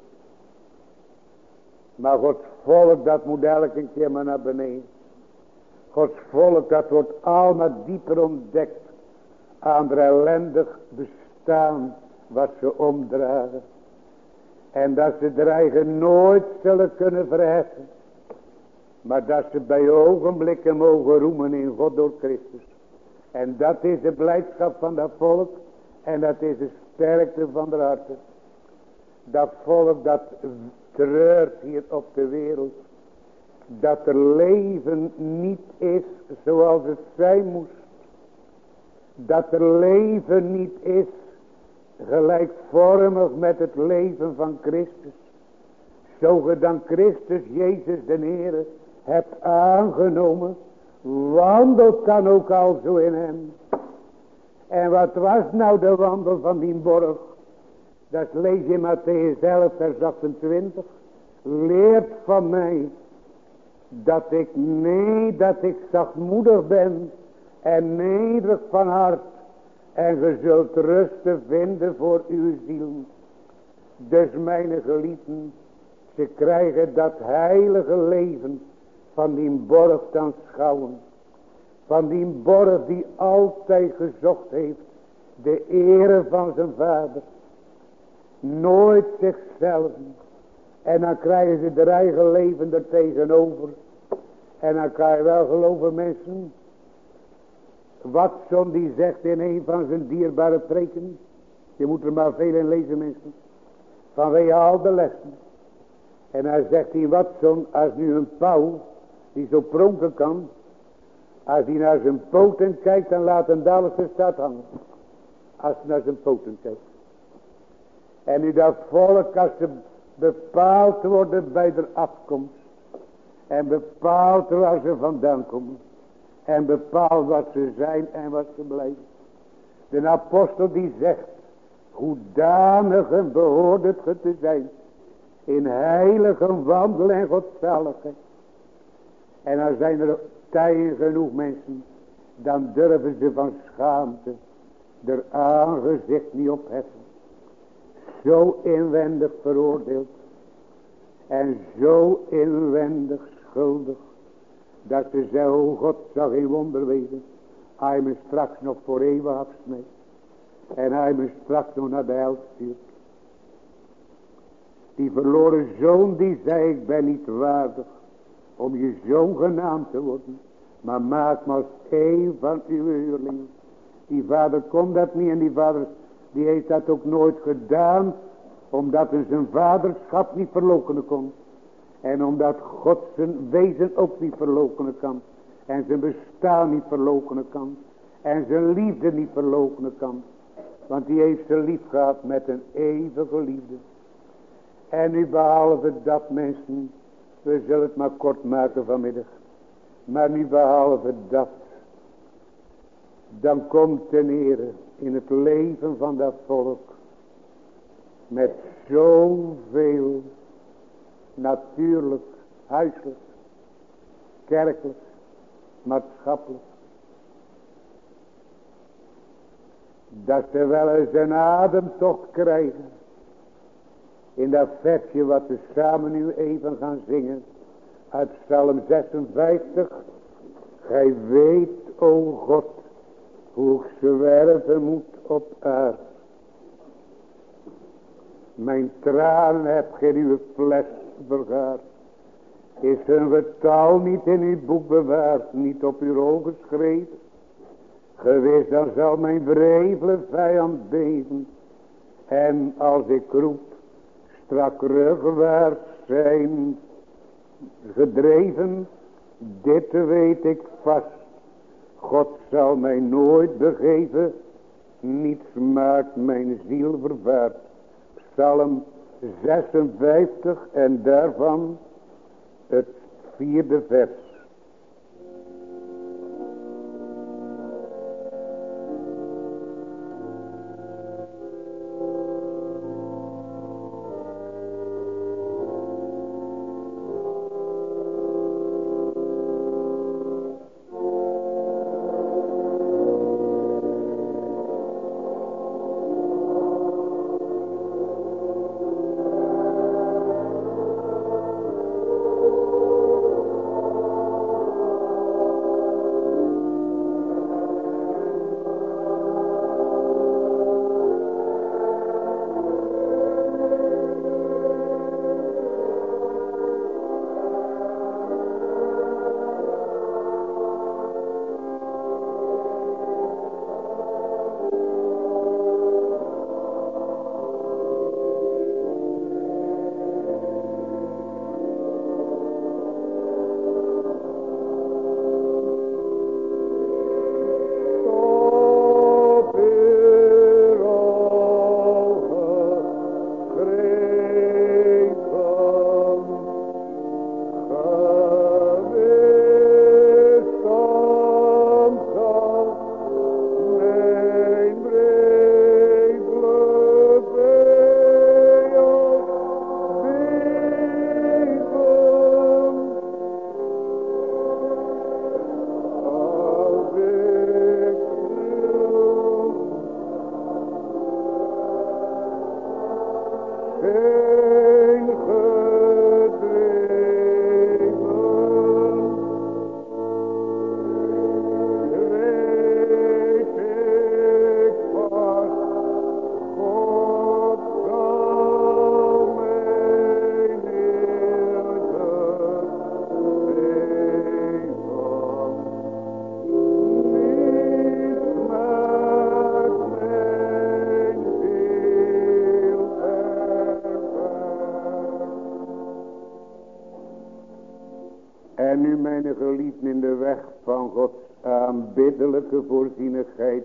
Maar Gods volk, dat moet elke keer maar naar beneden. Gods volk, dat wordt allemaal dieper ontdekt aan het ellendig bestaan wat ze omdragen. En dat ze de eigen nooit zullen kunnen verheffen. Maar dat ze bij ogenblikken mogen roemen in God door Christus. En dat is de blijdschap van dat volk. En dat is de sterkte van de harten. Dat volk dat treurt hier op de wereld. Dat er leven niet is zoals het zijn moest. Dat er leven niet is gelijkvormig met het leven van Christus. Zo ge dan Christus Jezus de Heere hebt aangenomen, wandelt dan ook al zo in hem. En wat was nou de wandel van die borg? Dat lees je in Matthäus elf vers achtentwintig. Leert van mij dat ik, nee, dat ik zachtmoedig ben en nederig van hart. En ge zult rusten vinden voor uw ziel. Dus mijn geliefden, ze krijgen dat heilige leven van die borg te aanschouwen. Van die borg die altijd gezocht heeft de ere van zijn vader. Nooit zichzelf. En dan krijgen ze de eigen leven er tegenover. En dan kan je wel geloven, mensen. Watson die zegt in een van zijn dierbare preken. Je moet er maar veel in lezen, mensen. Vanwege al de lessen. En hij zegt in Watson, als nu een pauw die zo pronken kan, als hij naar zijn poten kijkt, dan laat een dadelijk zijn staat hangen. Als hij naar zijn poten kijkt. En nu dat volk, als ze bepaald worden bij de afkomst. En bepaald waar ze vandaan komen. En bepaald wat ze zijn en wat ze blijven. De apostel die zegt, hoedanigen behoort het ge te zijn. In heilige wandel en godzaligheid. En dan zijn er tijden genoeg mensen. Dan durven ze van schaamte er aangezicht niet op heffen. Zo inwendig veroordeeld. En zo inwendig schuldig. Dat ze zeggen, oh God zal geen wonder wezen. Hij me straks nog voor eeuwig afsmeet. En hij me straks nog naar de hel stuurt. Die verloren zoon die zei, ik ben niet waardig om je zoon genaamd te worden. Maar maak me als een van uw huurlingen. Die vader kon dat niet en die vader die heeft dat ook nooit gedaan. Omdat hij zijn vaderschap niet verloochenen kon. En omdat God zijn wezen ook niet verloochenen kan. En zijn bestaan niet verloochenen kan. En zijn liefde niet verloochenen kan. Want die heeft ze lief gehad met een eeuwige liefde. En nu behalve dat, mensen, we zullen het maar kort maken vanmiddag. Maar nu behalve dat, dan komt ten Heere in het leven van dat volk. Met zoveel natuurlijk, huiselijk, kerkelijk, maatschappelijk. Dat ze wel eens een ademtocht krijgen. In dat versje wat we samen nu even gaan zingen. Uit Psalm zesenvijftig. Gij weet, o God, hoe ik zwerven moet op aarde. Mijn tranen heb gij uw fles vergaard. Is hun getal niet in uw boek bewaard, niet op uw rol geschreven. Gewis dan zal mijn wrevele vijand beven. En als ik roep, strak rugwaarts zijn gedreven. Dit weet ik vast. God zal mij nooit begeven. Niets maakt mijn ziel vervaard. Psalm zesenvijftig en daarvan het vierde vers. zijn gedreven. Weet ik pas, God zal mijn Heer geven. Niet maakt mijn ziel ervaar. En nu mijn geliefden in de weg van Gods aanbiddelijke voorzienigheid.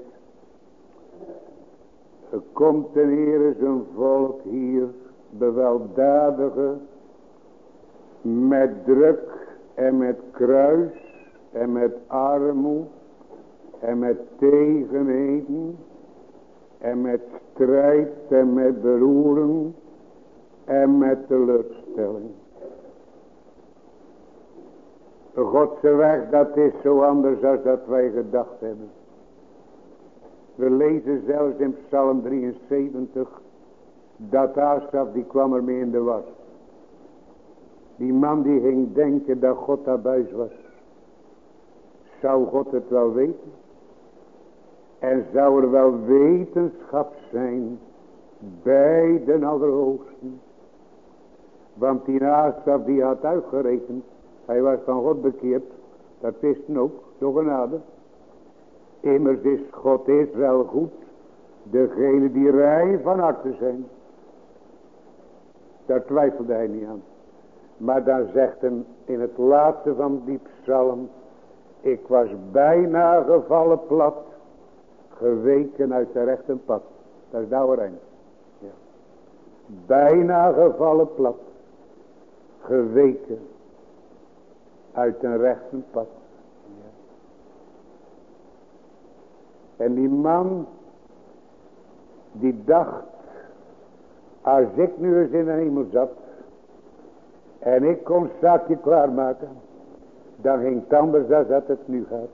Er komt ten Heere zijn volk hier bewelddadigen met druk en met kruis en met armoe en met tegenheden en met strijd en met beroering en met teleurstelling. Godse weg, dat is zo anders dan dat wij gedacht hebben. We lezen zelfs in Psalm drieënzeventig dat Asaf, die kwam ermee in de was. Die man die ging denken dat God daarbij was. Zou God het wel weten? En zou er wel wetenschap zijn bij de Allerhoogsten? Want die Asaf die had uitgerekend. Hij was van God bekeerd. Dat wisten ook. Door genade. Immers is God Israël goed. Degene die rein van harte zijn. Daar twijfelde hij niet aan. Maar dan zegt hem in het laatste van die psalm. Ik was bijna gevallen plat. Geweken uit de rechte pad. Dat is de oude eind. Ja. Bijna gevallen plat. Geweken uit een rechte pad. Ja. En die man. Die dacht. Als ik nu eens in de hemel zat. En ik kon het zaakje klaarmaken. Dan ging het anders dan dat het nu gaat.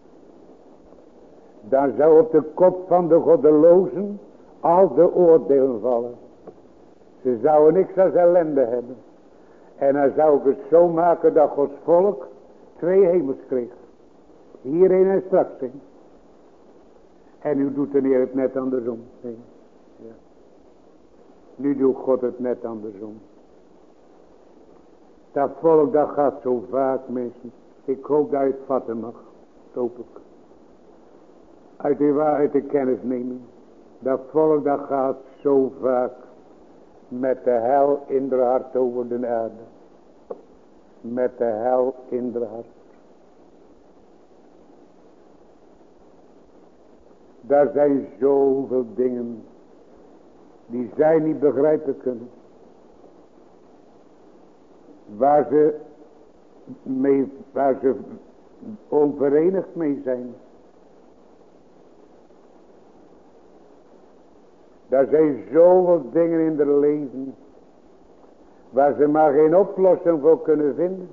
Dan zou op de kop van de goddelozen al de oordelen vallen. Ze zouden niks als ellende hebben. En dan zou ik het zo maken dat Gods volk twee hemels kreeg. Hierin en straks in. En nu doet de Heer het net andersom. Nee. Ja. Nu doet God het net andersom. Dat volk dat gaat zo vaak, mensen. Ik hoop dat je het vatten mag. Dat hoop ik. Uit de waarheid de kennis nemen. Dat volk dat gaat zo vaak. Met de hel in de hart over de aarde. Met de hel in de hart. Daar zijn zoveel dingen. Die zij niet begrijpen kunnen. Waar ze, mee, waar ze onverenigd mee zijn. Daar zijn zoveel dingen in hun leven. Waar ze maar geen oplossing voor kunnen vinden.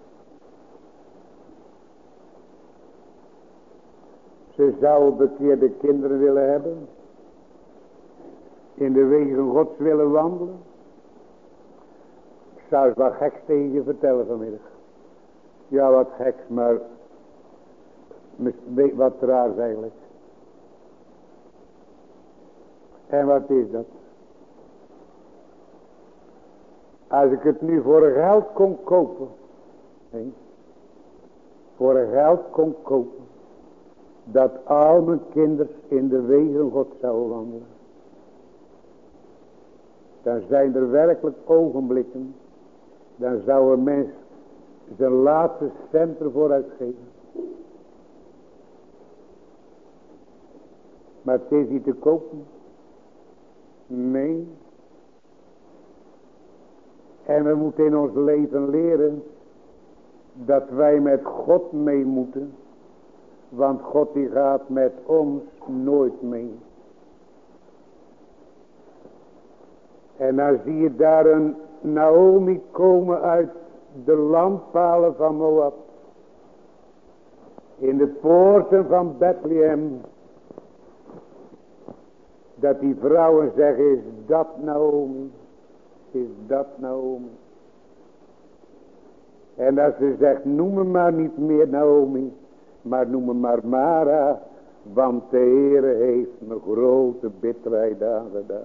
Ze zouden bekeerde kinderen willen hebben. In de wegen Gods willen wandelen. Ik zou eens wat geks tegen je vertellen vanmiddag. Ja, wat geks, maar wat raar eigenlijk. En wat is dat? Als ik het nu voor geld kon kopen. Nee, voor geld kon kopen. Dat al mijn kinderen in de wegen God zouden wandelen. Dan zijn er werkelijk ogenblikken. Dan zou een mens zijn laatste cent ervoor uitgeven. Maar het is niet te kopen. Nee. En we moeten in ons leven leren. Dat wij met God mee moeten. Want God die gaat met ons nooit mee. En dan zie je daar een Naomi komen uit de landpalen van Moab. In de poorten van Bethlehem. Dat die vrouwen zeggen, is dat Naomi? is dat Naomi. En als ze zegt, noem me maar niet meer Naomi, maar noem me maar Mara, want de Heere heeft me grote bitterheid aangedaan.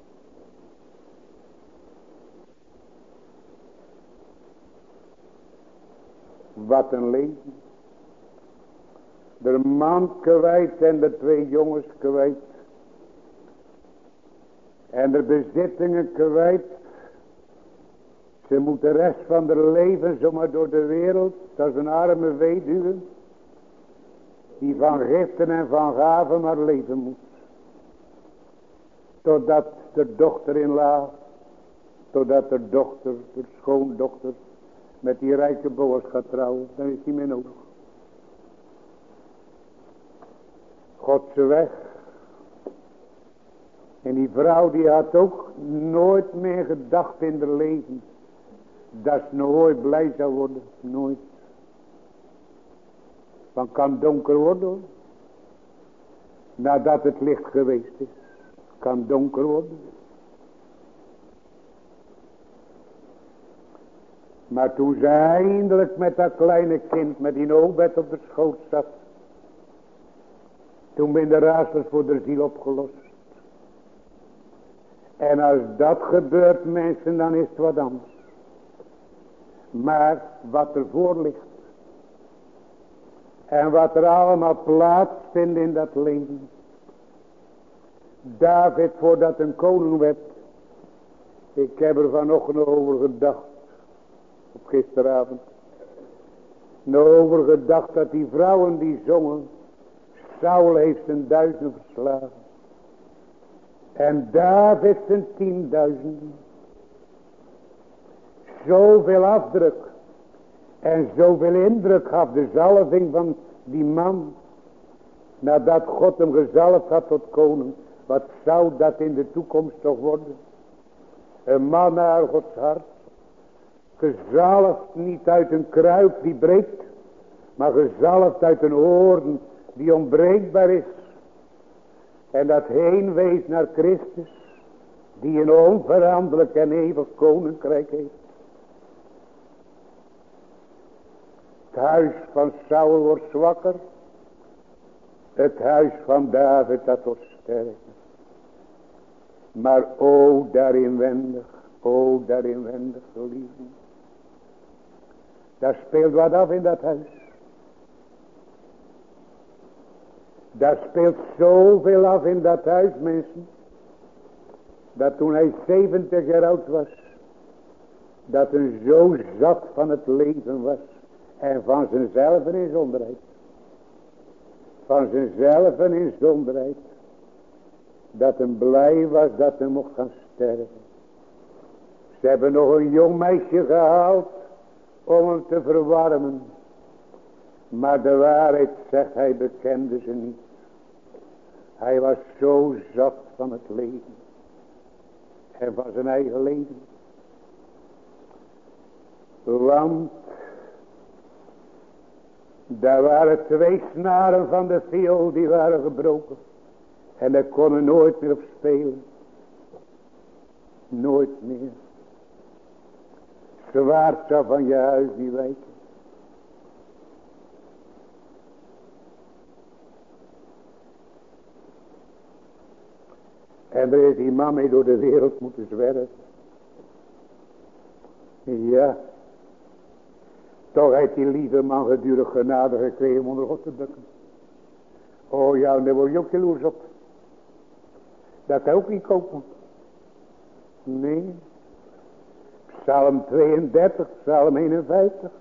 Wat een leven. De man kwijt en de twee jongens kwijt. En de bezittingen kwijt. Ze moet de rest van haar leven zomaar door de wereld. Als een arme weduwe. Die van giften en van gaven maar leven moet. Totdat de dochter in laag. Totdat de dochter, de schoondochter. Met die rijke Boas gaat trouwen. Dan is hij meer nodig. God ze weg. En die vrouw die had ook nooit meer gedacht in haar leven. Dat ze nooit blij zou worden. Nooit. Van kan donker worden hoor. Nadat het licht geweest is. Kan donker worden. Maar toen ze eindelijk met dat kleine kind. Met die Obed op de schoot zat. Toen ben de raadsels voor de ziel opgelost. En als dat gebeurt mensen, dan is het wat anders. Maar wat er voor ligt. En wat er allemaal plaatsvindt in dat leven. David voordat een koning werd. Ik heb er vanochtend over gedacht. Op gisteravond. Over gedacht dat die vrouwen die zongen. Saul heeft zijn duizend verslagen. En David zijn tienduizenden. Zoveel afdruk. En zoveel indruk gaf de zalving van die man. Nadat God hem gezalfd had tot koning. Wat zou dat in de toekomst toch worden? Een man naar Gods hart. Gezalfd niet uit een kruik die breekt. Maar gezalfd uit een hoorn die onbreekbaar is. En dat heen wees naar Christus. Die een onveranderlijk en eeuwig koninkrijk heeft. Het huis van Saul wordt zwakker. Het huis van David dat wordt sterker. Maar o daar inwendig. O daar inwendig geliefde. Daar speelt wat af in dat huis. Daar speelt zoveel af in dat huis, mensen. Dat toen hij zeventig jaar oud was. Dat hij zo zat van het leven was. En van zichzelf in zonderheid. Van zichzelf in zonderheid. Dat hij blij was dat hij mocht gaan sterven. Ze hebben nog een jong meisje gehaald. Om hem te verwarmen. Maar de waarheid zegt, hij bekende ze niet. Hij was zo zat van het leven. En van zijn eigen leven. Want daar waren twee snaren van de viool die waren gebroken. En daar kon er nooit meer op spelen. Nooit meer. Zwaard zou van je huis niet wijken. En er is die man mee door de wereld moeten zwerven. Ja. Toch heeft die lieve man gedurig genade gekregen om onder God te bukken. Oh ja, en daar word je ook jaloers op. Dat hij ook niet kopen. Nee. Psalm tweeëndertig, Psalm eenenvijftig.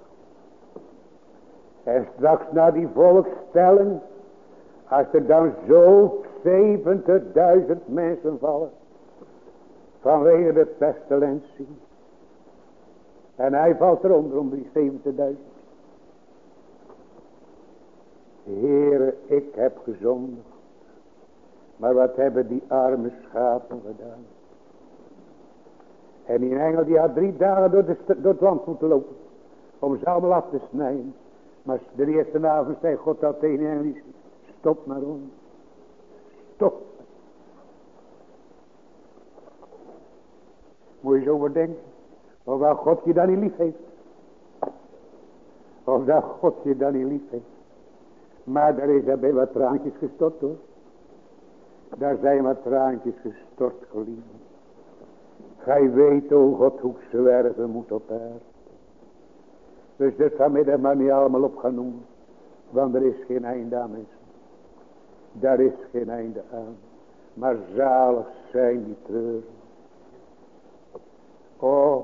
En straks na die volkstelling. Als er dan zo zeventigduizend mensen vallen. Vanwege de pestilentie. En hij valt eronder om die zeventigduizend. Heere, ik heb gezondigd. Maar wat hebben die arme schapen gedaan? En die engel die had drie dagen door, de, door het land moeten lopen. Om ze allemaal af te snijden. Maar de eerste avond zei God al tegen die engel. Stop maar om. Stop. Moet je eens overdenken. Of dat God je dan niet lief heeft. Of dat God je dan niet lief heeft. Maar daar is er bij wat traantjes gestort hoor. Daar zijn wat traantjes gestort, geliefd. Gij weet, o God, hoe ik zwerven moet op aarde. Dus dat vanmiddag maar niet allemaal op gaan noemen. Want er is geen einde aan, mensen. Daar is geen einde aan. Maar zalig zijn die treuren. Och,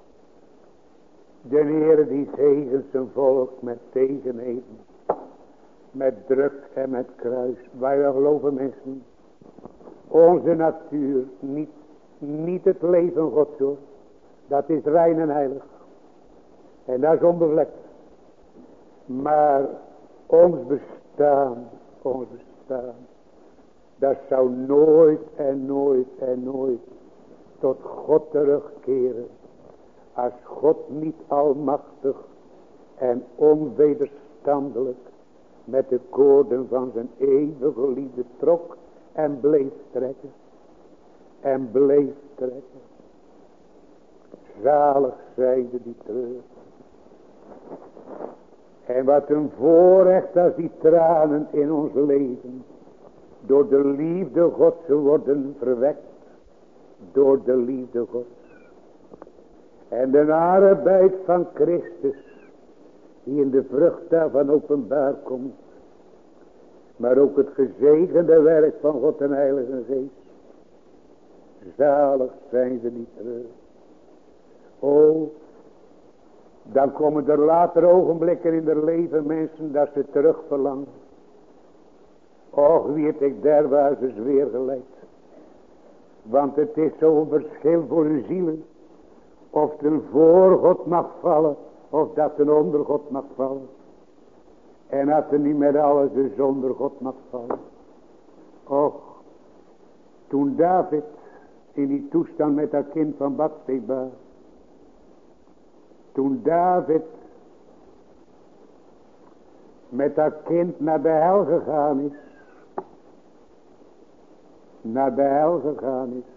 de Heer die zegent zijn volk met tegenheden. Met druk en met kruis. Wij wel geloven, mensen. Onze natuur, niet, niet het leven Gods hoor. Dat is rein en heilig. En dat is onbevlekt. Maar ons bestaan, ons bestaan. Dat zou nooit en nooit en nooit tot God terugkeren. Als God niet almachtig en onwederstandelijk met de koorden van zijn eeuwige liefde trok en bleef trekken. En bleef trekken. Zalig zijnde die treur. En wat een voorrecht als die tranen in ons leven door de liefde Gods worden verwekt. Door de liefde Gods. En de arbeid van Christus die in de vrucht daarvan openbaar komt. Maar ook het gezegende werk van God en Heilige Geest. Zalig zijn ze niet terug. O, dan komen er later ogenblikken in het leven mensen dat ze terug verlangen. Och, wie het ik derwaarts is weer geleid. Want het is zo'n verschil voor uw zielen. Of het een voor God mag vallen. Of dat een onder God mag vallen. En dat er niet met alles dus zonder God mag vallen. Och, toen David in die toestand met dat kind van Batsheba. Toen David met dat kind naar de hel gegaan is. Naar de hel gegaan is.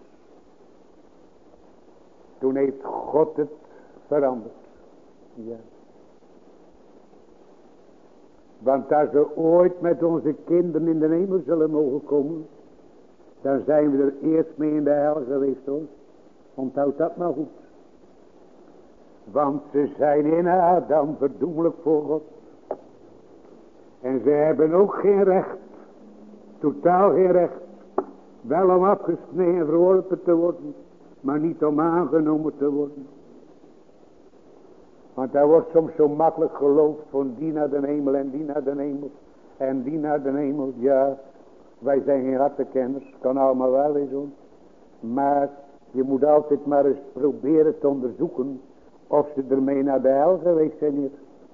Toen heeft God het veranderd. Ja. Want als we ooit met onze kinderen in de hemel zullen mogen komen. Dan zijn we er eerst mee in de hel geweest hoor. Onthoud dat maar goed. Want ze zijn in Adam verdoemelijk voor God. En ze hebben ook geen recht. Totaal geen recht. Wel om afgesneden en verworpen te worden. Maar niet om aangenomen te worden. Want daar wordt soms zo makkelijk geloofd. Van die naar de hemel en die naar de hemel. En die naar de hemel. Ja, wij zijn geen hartenkenners. Kan allemaal wel eens hoor. Maar je moet altijd maar eens proberen te onderzoeken. Of ze ermee naar de hel geweest zijn hier.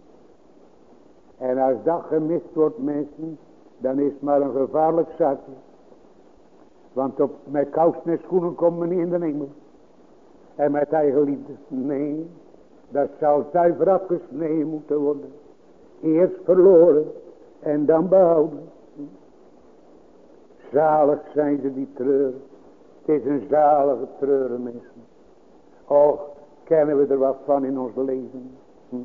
En als dat gemist wordt mensen. Dan is het maar een gevaarlijk zaakje. Want op, met kousen en schoenen komen we niet in de hemel. En met eigen liefde. Nee. Dat zal zuiver afgesneden moeten worden. Eerst verloren. En dan behouden. Zalig zijn ze die treuren. Het is een zalige treuren mensen. Och. Kennen we er wat van in ons leven? Hm?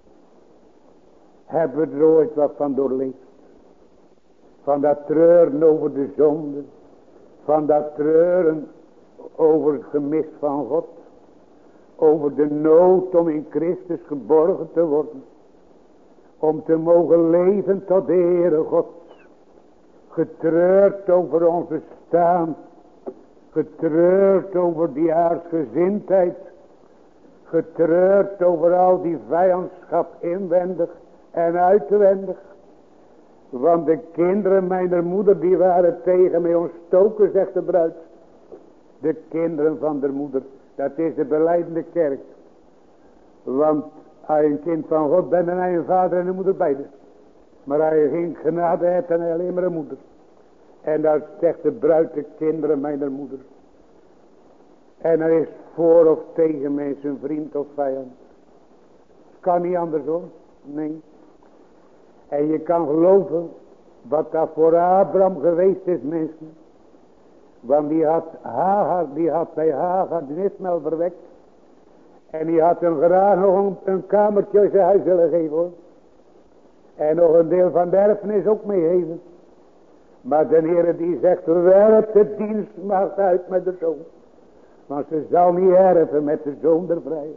Hebben we er ooit wat van doorleefd? Van dat treuren over de zonde. Van dat treuren over het gemis van God. Over de nood om in Christus geborgen te worden. Om te mogen leven tot de Heere God. Getreurd over ons bestaan. Getreurd over die aardsgezindheid. Getreurd over al die vijandschap inwendig en uitwendig. Want de kinderen mijner moeder die waren tegen mij ontstoken, zegt de bruid. De kinderen van de moeder, dat is de belijdende kerk. Want als je een kind van God bent, dan heb je een vader en een moeder beide. Maar als je geen genade hebt, dan heb je alleen maar een moeder. En dat zegt de bruid, de kinderen mijner moeder. En er is voor of tegen mensen, vriend of vijand. Het kan niet anders hoor. Nee. En je kan geloven wat dat voor Abraham geweest is mensen. Want die had Hagar, die had bij Hagar de Ismael verwekt. En die had hem graag nog een, een kamertje in zijn huis willen geven hoor. En nog een deel van de erfenis ook meegeven. Maar de Heere die zegt, werp de dienstmaagd uit met de zoon. Want ze zal niet erven met de zoon der vrijheid.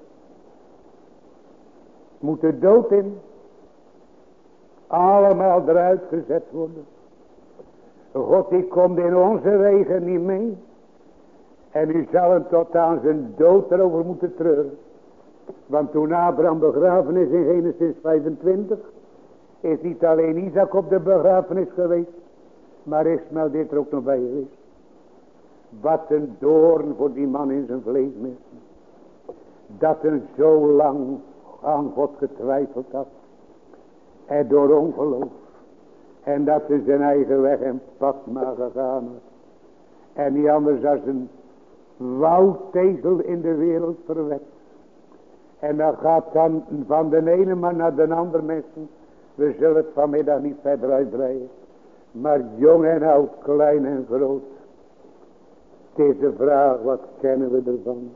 Moet de dood in. Allemaal eruit gezet worden. God die komt in onze wegen niet mee. En u zal hem tot aan zijn dood erover moeten treuren. Want toen Abraham begraven is in Genesis vijfentwintig. Is niet alleen Isaac op de begrafenis geweest. Maar Ismael dit er ook nog bij geweest. Wat een doorn voor die man in zijn vlees mensen. Dat hij zo lang aan God getwijfeld had. En door ongeloof. En dat hij zijn eigen weg en pad maar gegaan had. En niet anders als een woudtegel in de wereld verwekt. En dan gaat dan van de ene man naar de andere mensen. We zullen het vanmiddag niet verder uitbreiden. Maar jong en oud, klein en groot. Het is de vraag, wat kennen we ervan?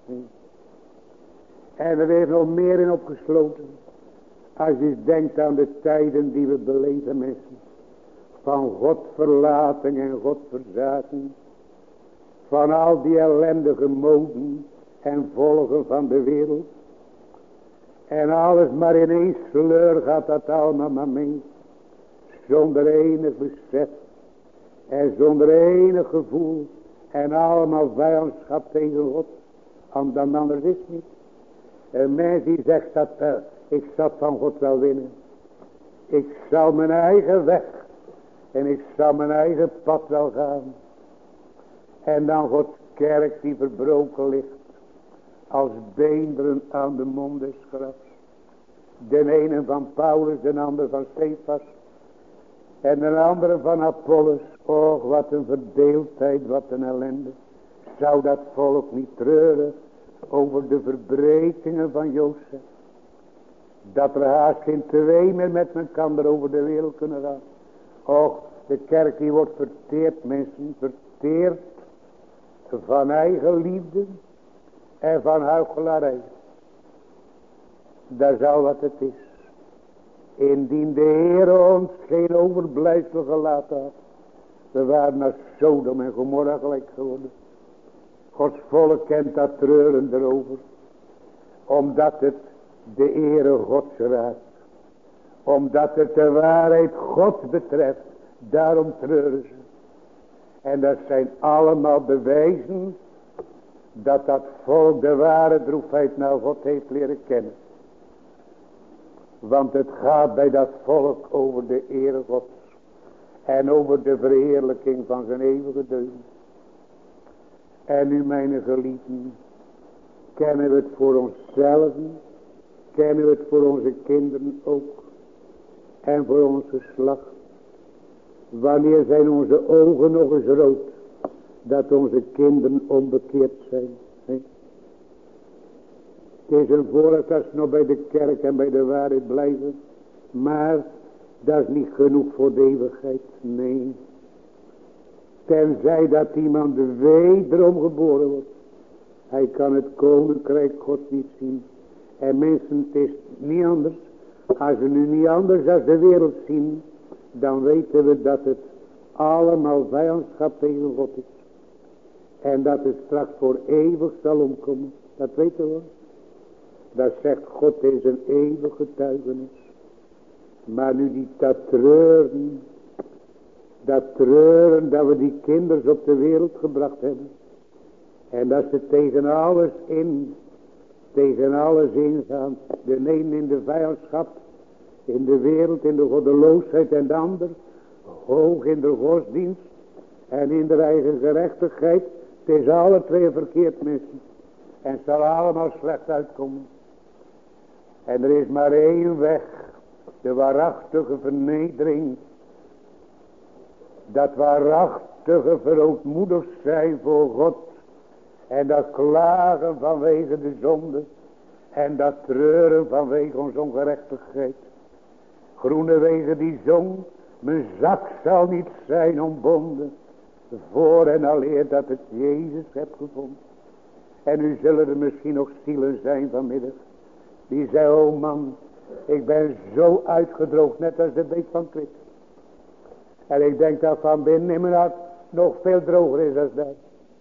En er is nog meer in opgesloten. Als je denkt aan de tijden die we beleven mensen. Van Godverlating en Godverzaking. Van al die ellendige moden en volgen van de wereld. En alles maar in één sleur gaat dat allemaal maar mee. Zonder enig besef. En zonder enig gevoel. En allemaal vijandschap tegen God. Dan anders is het niet. Een mens die zegt dat uh, ik zal van God wel winnen. Ik zal mijn eigen weg. En ik zal mijn eigen pad wel gaan. En dan Gods kerk die verbroken ligt. Als beenderen aan de mond des grafs. De ene van Paulus, de ander van Cephas. En de andere van Apollos. Och, wat een verdeeldheid, wat een ellende. Zou dat volk niet treuren over de verbrekingen van Jozef. Dat er haast geen twee meer met elkaar over de wereld kunnen gaan. Och, de kerk die wordt verteerd, mensen, verteerd van eigen liefde en van huichelarij. Dat is al wat het is. Indien de Heer ons geen overblijfsel gelaten had. We waren naar Sodom en Gomorra gelijk geworden. Gods volk kent dat treuren erover. Omdat het de ere Gods raakt. Omdat het de waarheid Gods betreft. Daarom treuren ze. En dat zijn allemaal bewijzen. Dat dat volk de ware droefheid naar God heeft leren kennen. Want het gaat bij dat volk over de ere Gods. En over de verheerlijking van zijn eeuwige deugd. En nu mijn geliefden. Kennen we het voor onszelf. Kennen we het voor onze kinderen ook. En voor ons geslacht. Wanneer zijn onze ogen nog eens rood. Dat onze kinderen onbekeerd zijn. He? Het is een voorrecht als ze nog bij de kerk en bij de waarheid blijven. Maar dat is niet genoeg voor de eeuwigheid. Nee. Tenzij dat iemand wederom geboren wordt. Hij kan het koninkrijk God niet zien. En mensen, het is niet anders. Als we nu niet anders als de wereld zien. Dan weten we dat het allemaal vijandschap tegen God is. En dat het straks voor eeuwig zal omkomen. Dat weten we. Dat zegt God in zijn eeuwige getuigenis. Maar nu die dat treuren. Dat treuren dat we die kinderen op de wereld gebracht hebben. En dat ze tegen alles in. Tegen alles ingaan. De een in de vijandschap. In de wereld, in de goddeloosheid en de ander. Hoog in de godsdienst. En in de eigen gerechtigheid. Het is alle twee verkeerd mensen. En het zal allemaal slecht uitkomen. En er is maar één weg. De waarachtige vernedering. Dat waarachtige verootmoedigd zijn voor God. En dat klagen vanwege de zonde. En dat treuren vanwege onze ongerechtigheid. Groenewegen die zong. Mijn zak zal niet zijn ombonden. Voor en aleer dat het Jezus hebt gevonden. En nu zullen er misschien nog zielen zijn vanmiddag. Die zeggen, oh man, ik ben zo uitgedroogd, net als de beek van Kwik. En ik denk dat van binnen in mijn hart nog veel droger is als dat.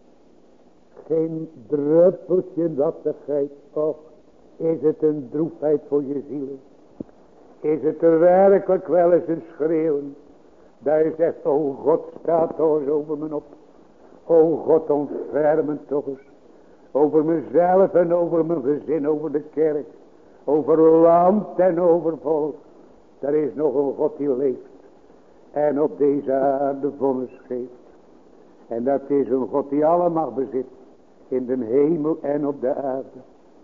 Geen druppeltje nattigheid. Och, is het een droefheid voor je zielen. Is het er werkelijk wel eens een schreeuwen. Dat je zegt, oh God, staat toch eens over me op. Oh God, ontferm toch eens. Over mezelf en over mijn gezin, over de kerk. Over land en over volk. Er is nog een God die leeft. En op deze aarde vonnis geeft. En dat is een God die alle macht bezit. In de hemel en op de aarde.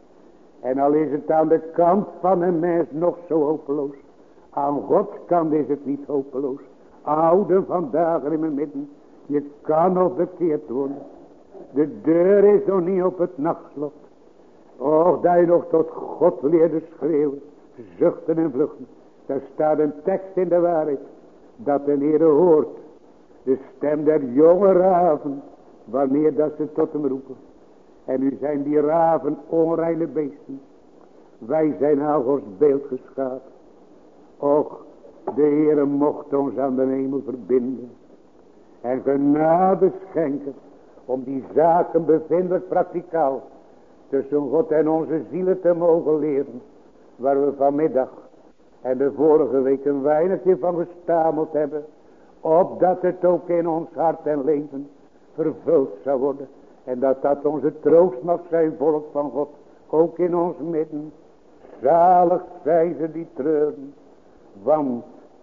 En al is het aan de kant van een mens nog zo hopeloos. Aan Gods kant is het niet hopeloos. Oude vandaag in mijn midden. Je kan nog bekeerd worden. De deur is nog niet op het nachtslot. Och, dat je nog tot God leerde schreeuwen. Zuchten en vluchten. Daar staat een tekst in de waarheid. Dat de Heere hoort. De stem der jonge raven. Wanneer dat ze tot hem roepen. En nu zijn die raven onreine beesten. Wij zijn aan Gods beeld geschapen. Och, de Heere mocht ons aan de hemel verbinden. En genade schenken. Om die zaken bevindelijk praktikaal. Tussen God en onze zielen te mogen leren. Waar we vanmiddag en de vorige week een weinigje van gestameld hebben. Opdat het ook in ons hart en leven vervuld zou worden. En dat dat onze troost mag zijn, volk van God. Ook in ons midden. Zalig zijn ze die treuren. Want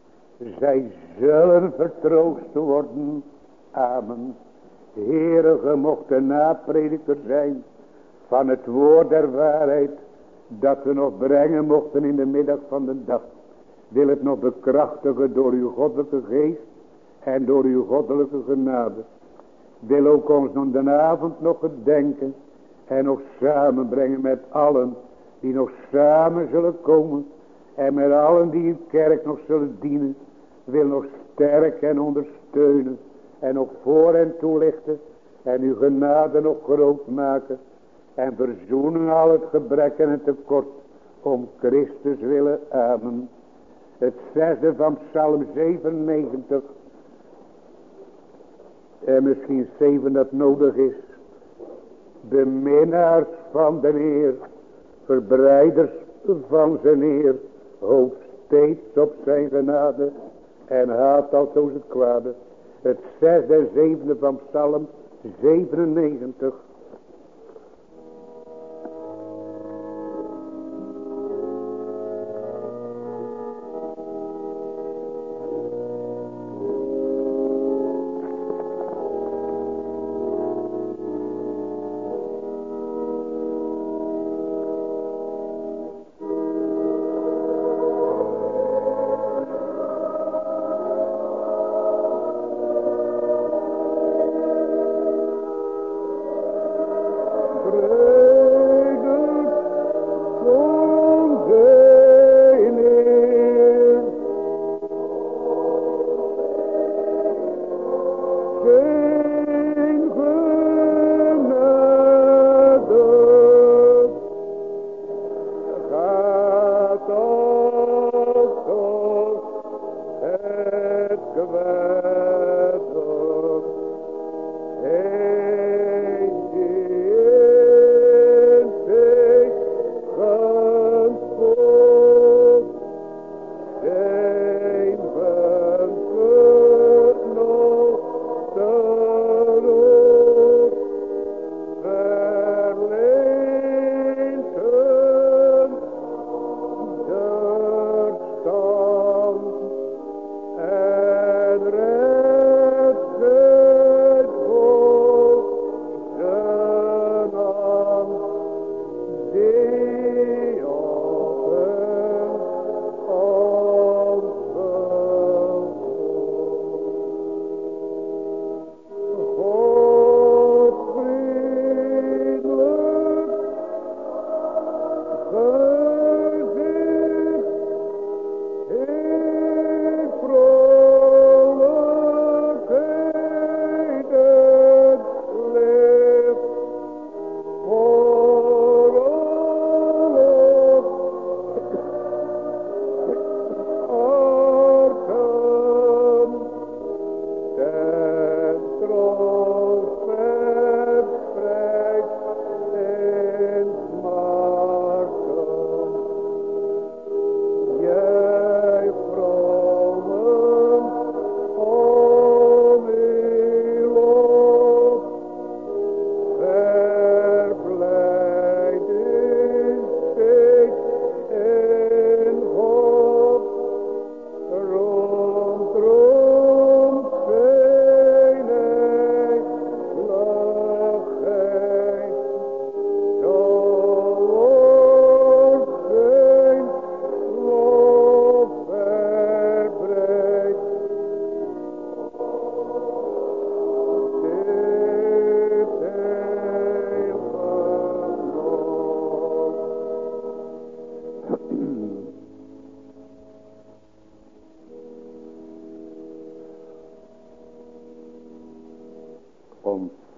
zij zullen vertroost worden. Amen. Heere, ge mocht de naprediker zijn. Van het woord der waarheid. Dat we nog brengen mochten in de middag van de dag. Wil het nog bekrachtigen door uw goddelijke geest. En door uw goddelijke genade. Wil ook ons nog de avond nog gedenken. En nog samenbrengen met allen. Die nog samen zullen komen. En met allen die uw kerk nog zullen dienen. Wil nog sterken en ondersteunen. En nog voor en toelichten. En uw genade nog groot maken. En verzoenen al het gebrek en het tekort. Om Christus willen. Amen. Het zesde van Psalm zevenennegentig. En misschien zeven dat nodig is. Beminnaars van de Heer. Verbreiders van zijn Heer. Hoopt steeds op zijn genade. En haat altoos het kwade. Het zesde en zevende van Psalm zevenennegentig.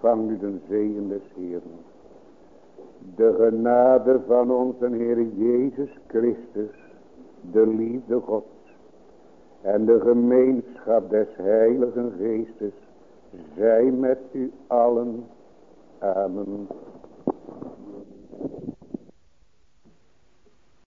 ontvang nu de zegen des Heeren. De genade van onze Heer Jezus Christus, de liefde Gods en de gemeenschap des Heiligen Geestes, zij met u allen. Amen.